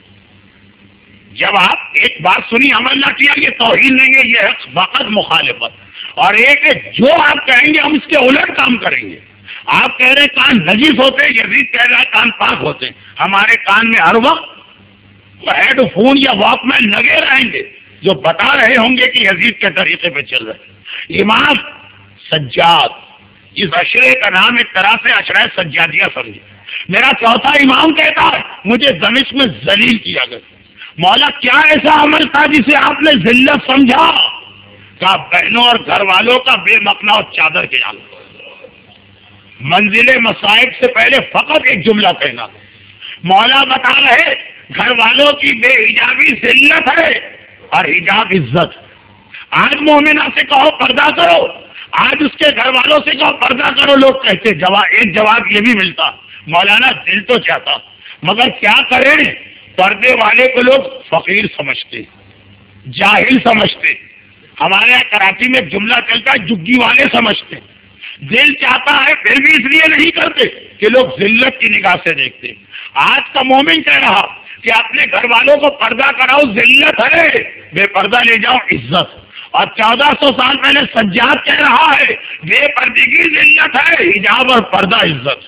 جب آپ ایک بات سنی عمل نہ کیا یہ توہین نہیں ہے، یہ ہے فقط مخالفت۔ اور ایک ہے جو آپ کہیں گے ہم اس کے الٹ کام کریں گے۔ آپ کہہ رہے ہیں کان نجس ہوتے ہیں، یزید کہہ رہا ہے کان پاک ہوتے ہیں۔ ہمارے کان میں ہر وقت ہیڈ فون یا واک مین لگے رہیں گے جو بتا رہے ہوں گے کہ یزید کے طریقے پہ چل رہے۔ امام سجاد، اس اشرے کا نام ایک طرح سے اشرہ سجادیہ سمجھے۔ میرا چوتھا امام کہتا ہے مجھے دمشق میں ذلیل کیا گیا۔ مولا کیا ایسا عمل تھا جسے آپ نے ذلت سمجھا؟ کہا بہنوں اور گھر والوں کا بے مقنا اور چادر کے جانا۔ منزل مصائب سے پہلے فقط ایک جملہ کہنا، مولا بتا رہے گھر والوں کی بے حجابی ذلت ہے اور حجاب عزت۔ آج مومنہ سے کہو پردہ کرو، آج اس کے گھر والوں سے کہو پردہ کرو، لوگ کہتے جواب ایک جواب یہ بھی ملتا مولانا دل تو چاہتا مگر کیا کریں، پردے والے کو لوگ فقیر سمجھتے، جاہل سمجھتے۔ ہمارے یہاں کراچی میں ایک جملہ چلتا ہے جگی والے سمجھتے، دل چاہتا ہے پھر بھی اس لیے نہیں کرتے کہ لوگ ذلت کی نگاہ سے دیکھتے. آج کا مومن کہہ رہا کہ اپنے گھر والوں کو پردہ کراؤ ذلت ہے، بے پردہ لے جاؤ عزت. اور چودہ سو سال پہلے سجاد کہہ رہا ہے بے پردگی ذلت ہے، حجاب اور پردہ عزت.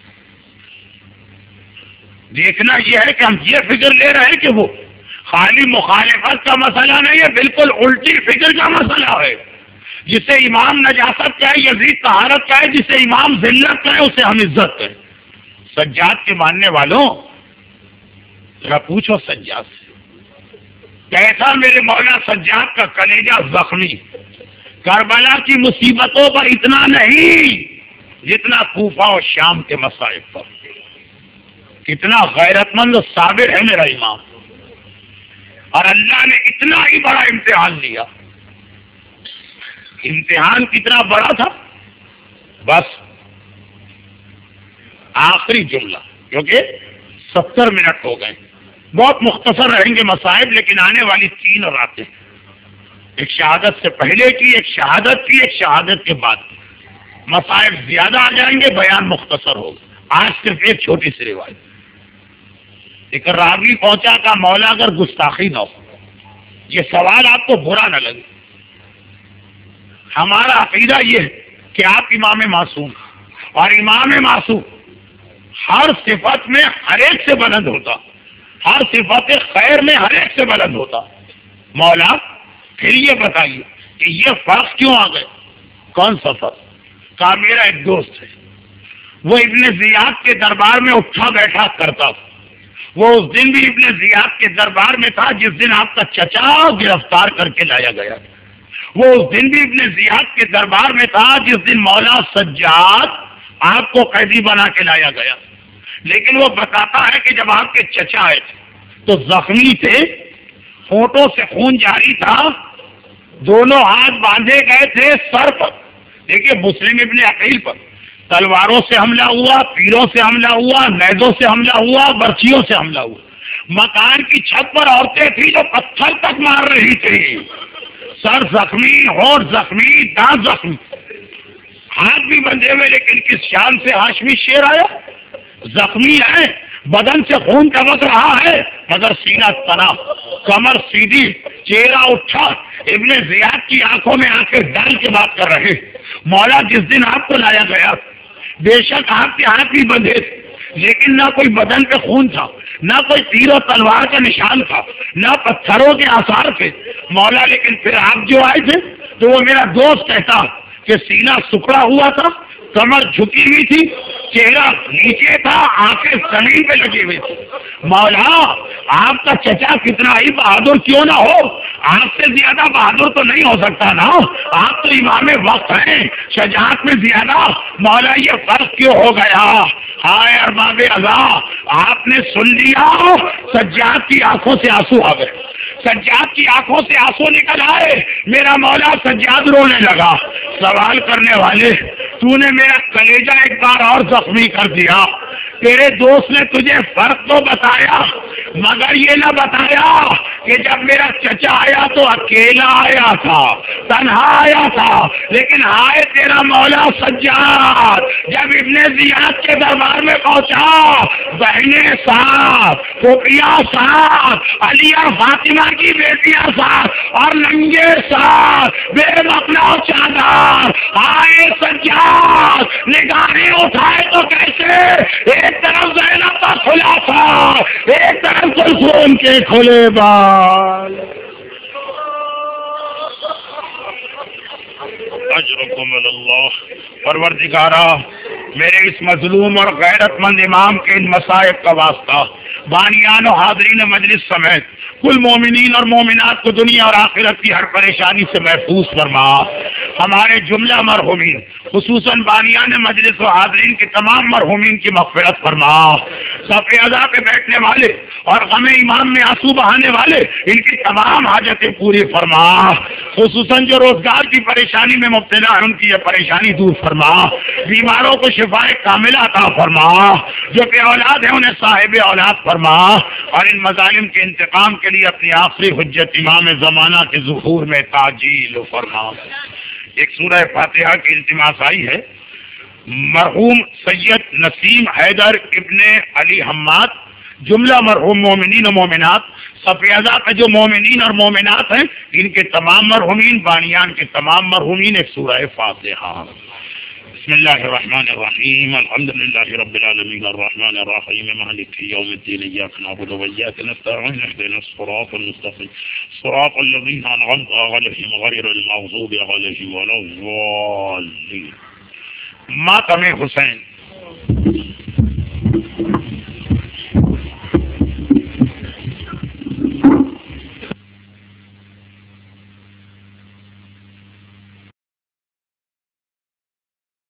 دیکھنا یہ ہے کہ ہم یہ فکر لے رہے ہیں کہ وہ خالی مخالفت کا مسئلہ نہیں ہے، بالکل الٹی فکر کا مسئلہ ہے. جسے امام نجاست کہے، یزید طہارت کہے، جسے امام ذلت کہے اسے ہم عزت کہیں. سجاد کے ماننے والوں ذرا پوچھو سجاد سے کیسا میرے مولا سجاد کا کلیجہ زخمی. کربلا کی مصیبتوں پر اتنا نہیں جتنا کوفہ اور شام کے مصائب پر. کتنا غیرت مند صابر ہے میرا امام، اور اللہ نے اتنا ہی بڑا امتحان لیا. امتحان کتنا بڑا تھا، بس آخری جملہ، کیونکہ ستر منٹ ہو گئے، بہت مختصر رہیں گے مصائب، لیکن آنے والی تین راتیں، ایک شہادت سے پہلے کی، ایک شہادت کی، ایک شہادت کے بعد کی. مصائب زیادہ آ جائیں گے، بیان مختصر ہوگا. آج صرف ایک چھوٹی سی روایت. ایک راوی پہنچا کا مولا اگر گستاخی نہ ہو، یہ سوال آپ کو برا نہ لگے، ہمارا عقیدہ یہ ہے کہ آپ امام معصوم، اور امام معصوم ہر صفت میں ہر ایک سے بلند ہوتا، ہر صفت خیر میں ہر ایک سے بلند ہوتا. مولا پھر یہ بتائیے کہ یہ فرق کیوں آ گئے؟ کون سا فرق؟ کہا میرا ایک دوست ہے، وہ ابن زیاد کے دربار میں اٹھا بیٹھا کرتا تھا. وہ اس دن بھی ابن زیاد کے دربار میں تھا جس دن آپ کا چچا گرفتار کر کے لایا گیا. وہ اس دن بھی ابن زیاد کے دربار میں تھا جس دن مولا سجاد آپ کو قیدی بنا کے لایا گیا. لیکن وہ بتاتا ہے کہ جب آپ کے چچا آئے تھے تو زخمی تھے، ہونٹوں سے خون جاری تھا، دونوں ہاتھ باندھے گئے تھے سر پر. دیکھیے مسلم ابن عقیل پر تلواروں سے حملہ ہوا، تیروں سے حملہ ہوا، نیزوں سے حملہ ہوا، برچیوں سے حملہ ہوا. مکان کی چھت پر عورتیں تھیں جو پتھر تک مار رہی تھی. سر زخمی، ہونٹ زخمی، دانت زخمی، ہاتھ بھی بندھے ہوئے، لیکن کس شان سے ہاشمی شیر آیا. زخمی ہے، بدن سے خون ٹپک رہا ہے، مگر سینہ تنا، کمر سیدھی، چہرہ اٹھا. ابن زیاد کی آنکھوں میں آنکھیں ڈال کے بات کر رہے. مولا جس دن آپ کو لایا گیا بے شک آپ کے ہاتھ بھی بندھے تھے، لیکن نہ کوئی بدن پہ خون تھا، نہ کوئی تیر و تلوار کا نشان تھا، نہ پتھروں کے آثار تھے. مولا لیکن پھر آپ جو آئے تھے تو وہ میرا دوست کہتا کہ سینہ سکڑا ہوا تھا، کمر جھکی ہوئی تھی، چہرہ نیچے تھا، آنکھیں زمین پہ لگی ہوئی تھی. مولا آپ کا چچا کتنا ہی بہادر کیوں نہ ہو، آپ سے زیادہ بہادر تو نہیں ہو سکتا نا، آپ تو امام وقت ہیں، شجاعت میں زیادہ. مولا یہ فرق کیوں ہو گیا؟ ہائے ارباب اعضا، آپ نے سن لیا. سجاد کی آنکھوں سے آنسو آ گئے، سجاد کی آنکھوں سے آنسو نکل آئے. میرا مولا سجاد رونے لگا. سوال کرنے والے، تو نے میرا کلیجہ ایک بار اور زخمی کر دیا. تیرے دوست نے تجھے فرق تو بتایا، مگر یہ نہ بتایا کہ جب میرا چچا آیا تو اکیلا آیا تھا، تنہا آیا تھا. لیکن ہائے تیرا مولا سجاد جب ابن زیاد کے دربار میں پہنچا، بہنیں ساتھ، پھوپھیاں ساتھ، علی اور فاطمہ کی بیٹیاں ساتھ، اور ننگے ساتھ، بے مقلا و چادر. آئے سجاد نگاہیں اٹھائے تو کیسے؟ ایک طرف زینب کا کھلا تھا، ایک طرف کلثوم کے کھلے بال. اجرکم اللہ. پروردگارا میرے اس مظلوم اور غیرت مند امام کے ان مصائب کا واسطہ بانیان و حاضرین مجلس سمیت کل مومنین اور مومنات کو دنیا اور آخرت کی ہر پریشانی سے محفوظ فرما. ہمارے جملہ مرحومین خصوصاً بانیان مجلس و حاضرین کے تمام مرحومین کی مغفرت فرما. صف اعضاء پہ بیٹھنے والے اور غم امام میں آنسو بہانے والے ان کی تمام حاجتیں پوری فرما. خصوصاً جو روزگار کی پریشانی میں مبتلا ہے ان کی یہ پریشانی دور فرما. بیماروں کو شفاء کاملہ عطا فرما. جو بے اولاد ہیں انہیں صاحب اولاد فرما. اور ان مظالم کے انتقام کے لیے اپنی آخری حجت امام زمانہ کے ظہور میں تعجیل فرما. ایک سورہ فاتحہ کی التماس آئی ہے مرحوم سید نسیم حیدر ابن علی حماد، جملہ مرحوم مومنین و مومنات، سفیدہ کا جو مومنین اور مومنات ہیں ان کے تمام مرحومین، بانیان کے تمام مرحومین، ایک سورہ فاتحہ۔ بسم اللہ الرحمن الرحیم، الحمد للہ رب العالمین الرحمن الرحیم مالک یوم الدین، ایاک نعبد و ایاک نستعین، اهدنا الصراط المستقیم صراط الذین انعمت علیہم غیر المغضوب علیہم ولا الضالین۔ ماتم حسین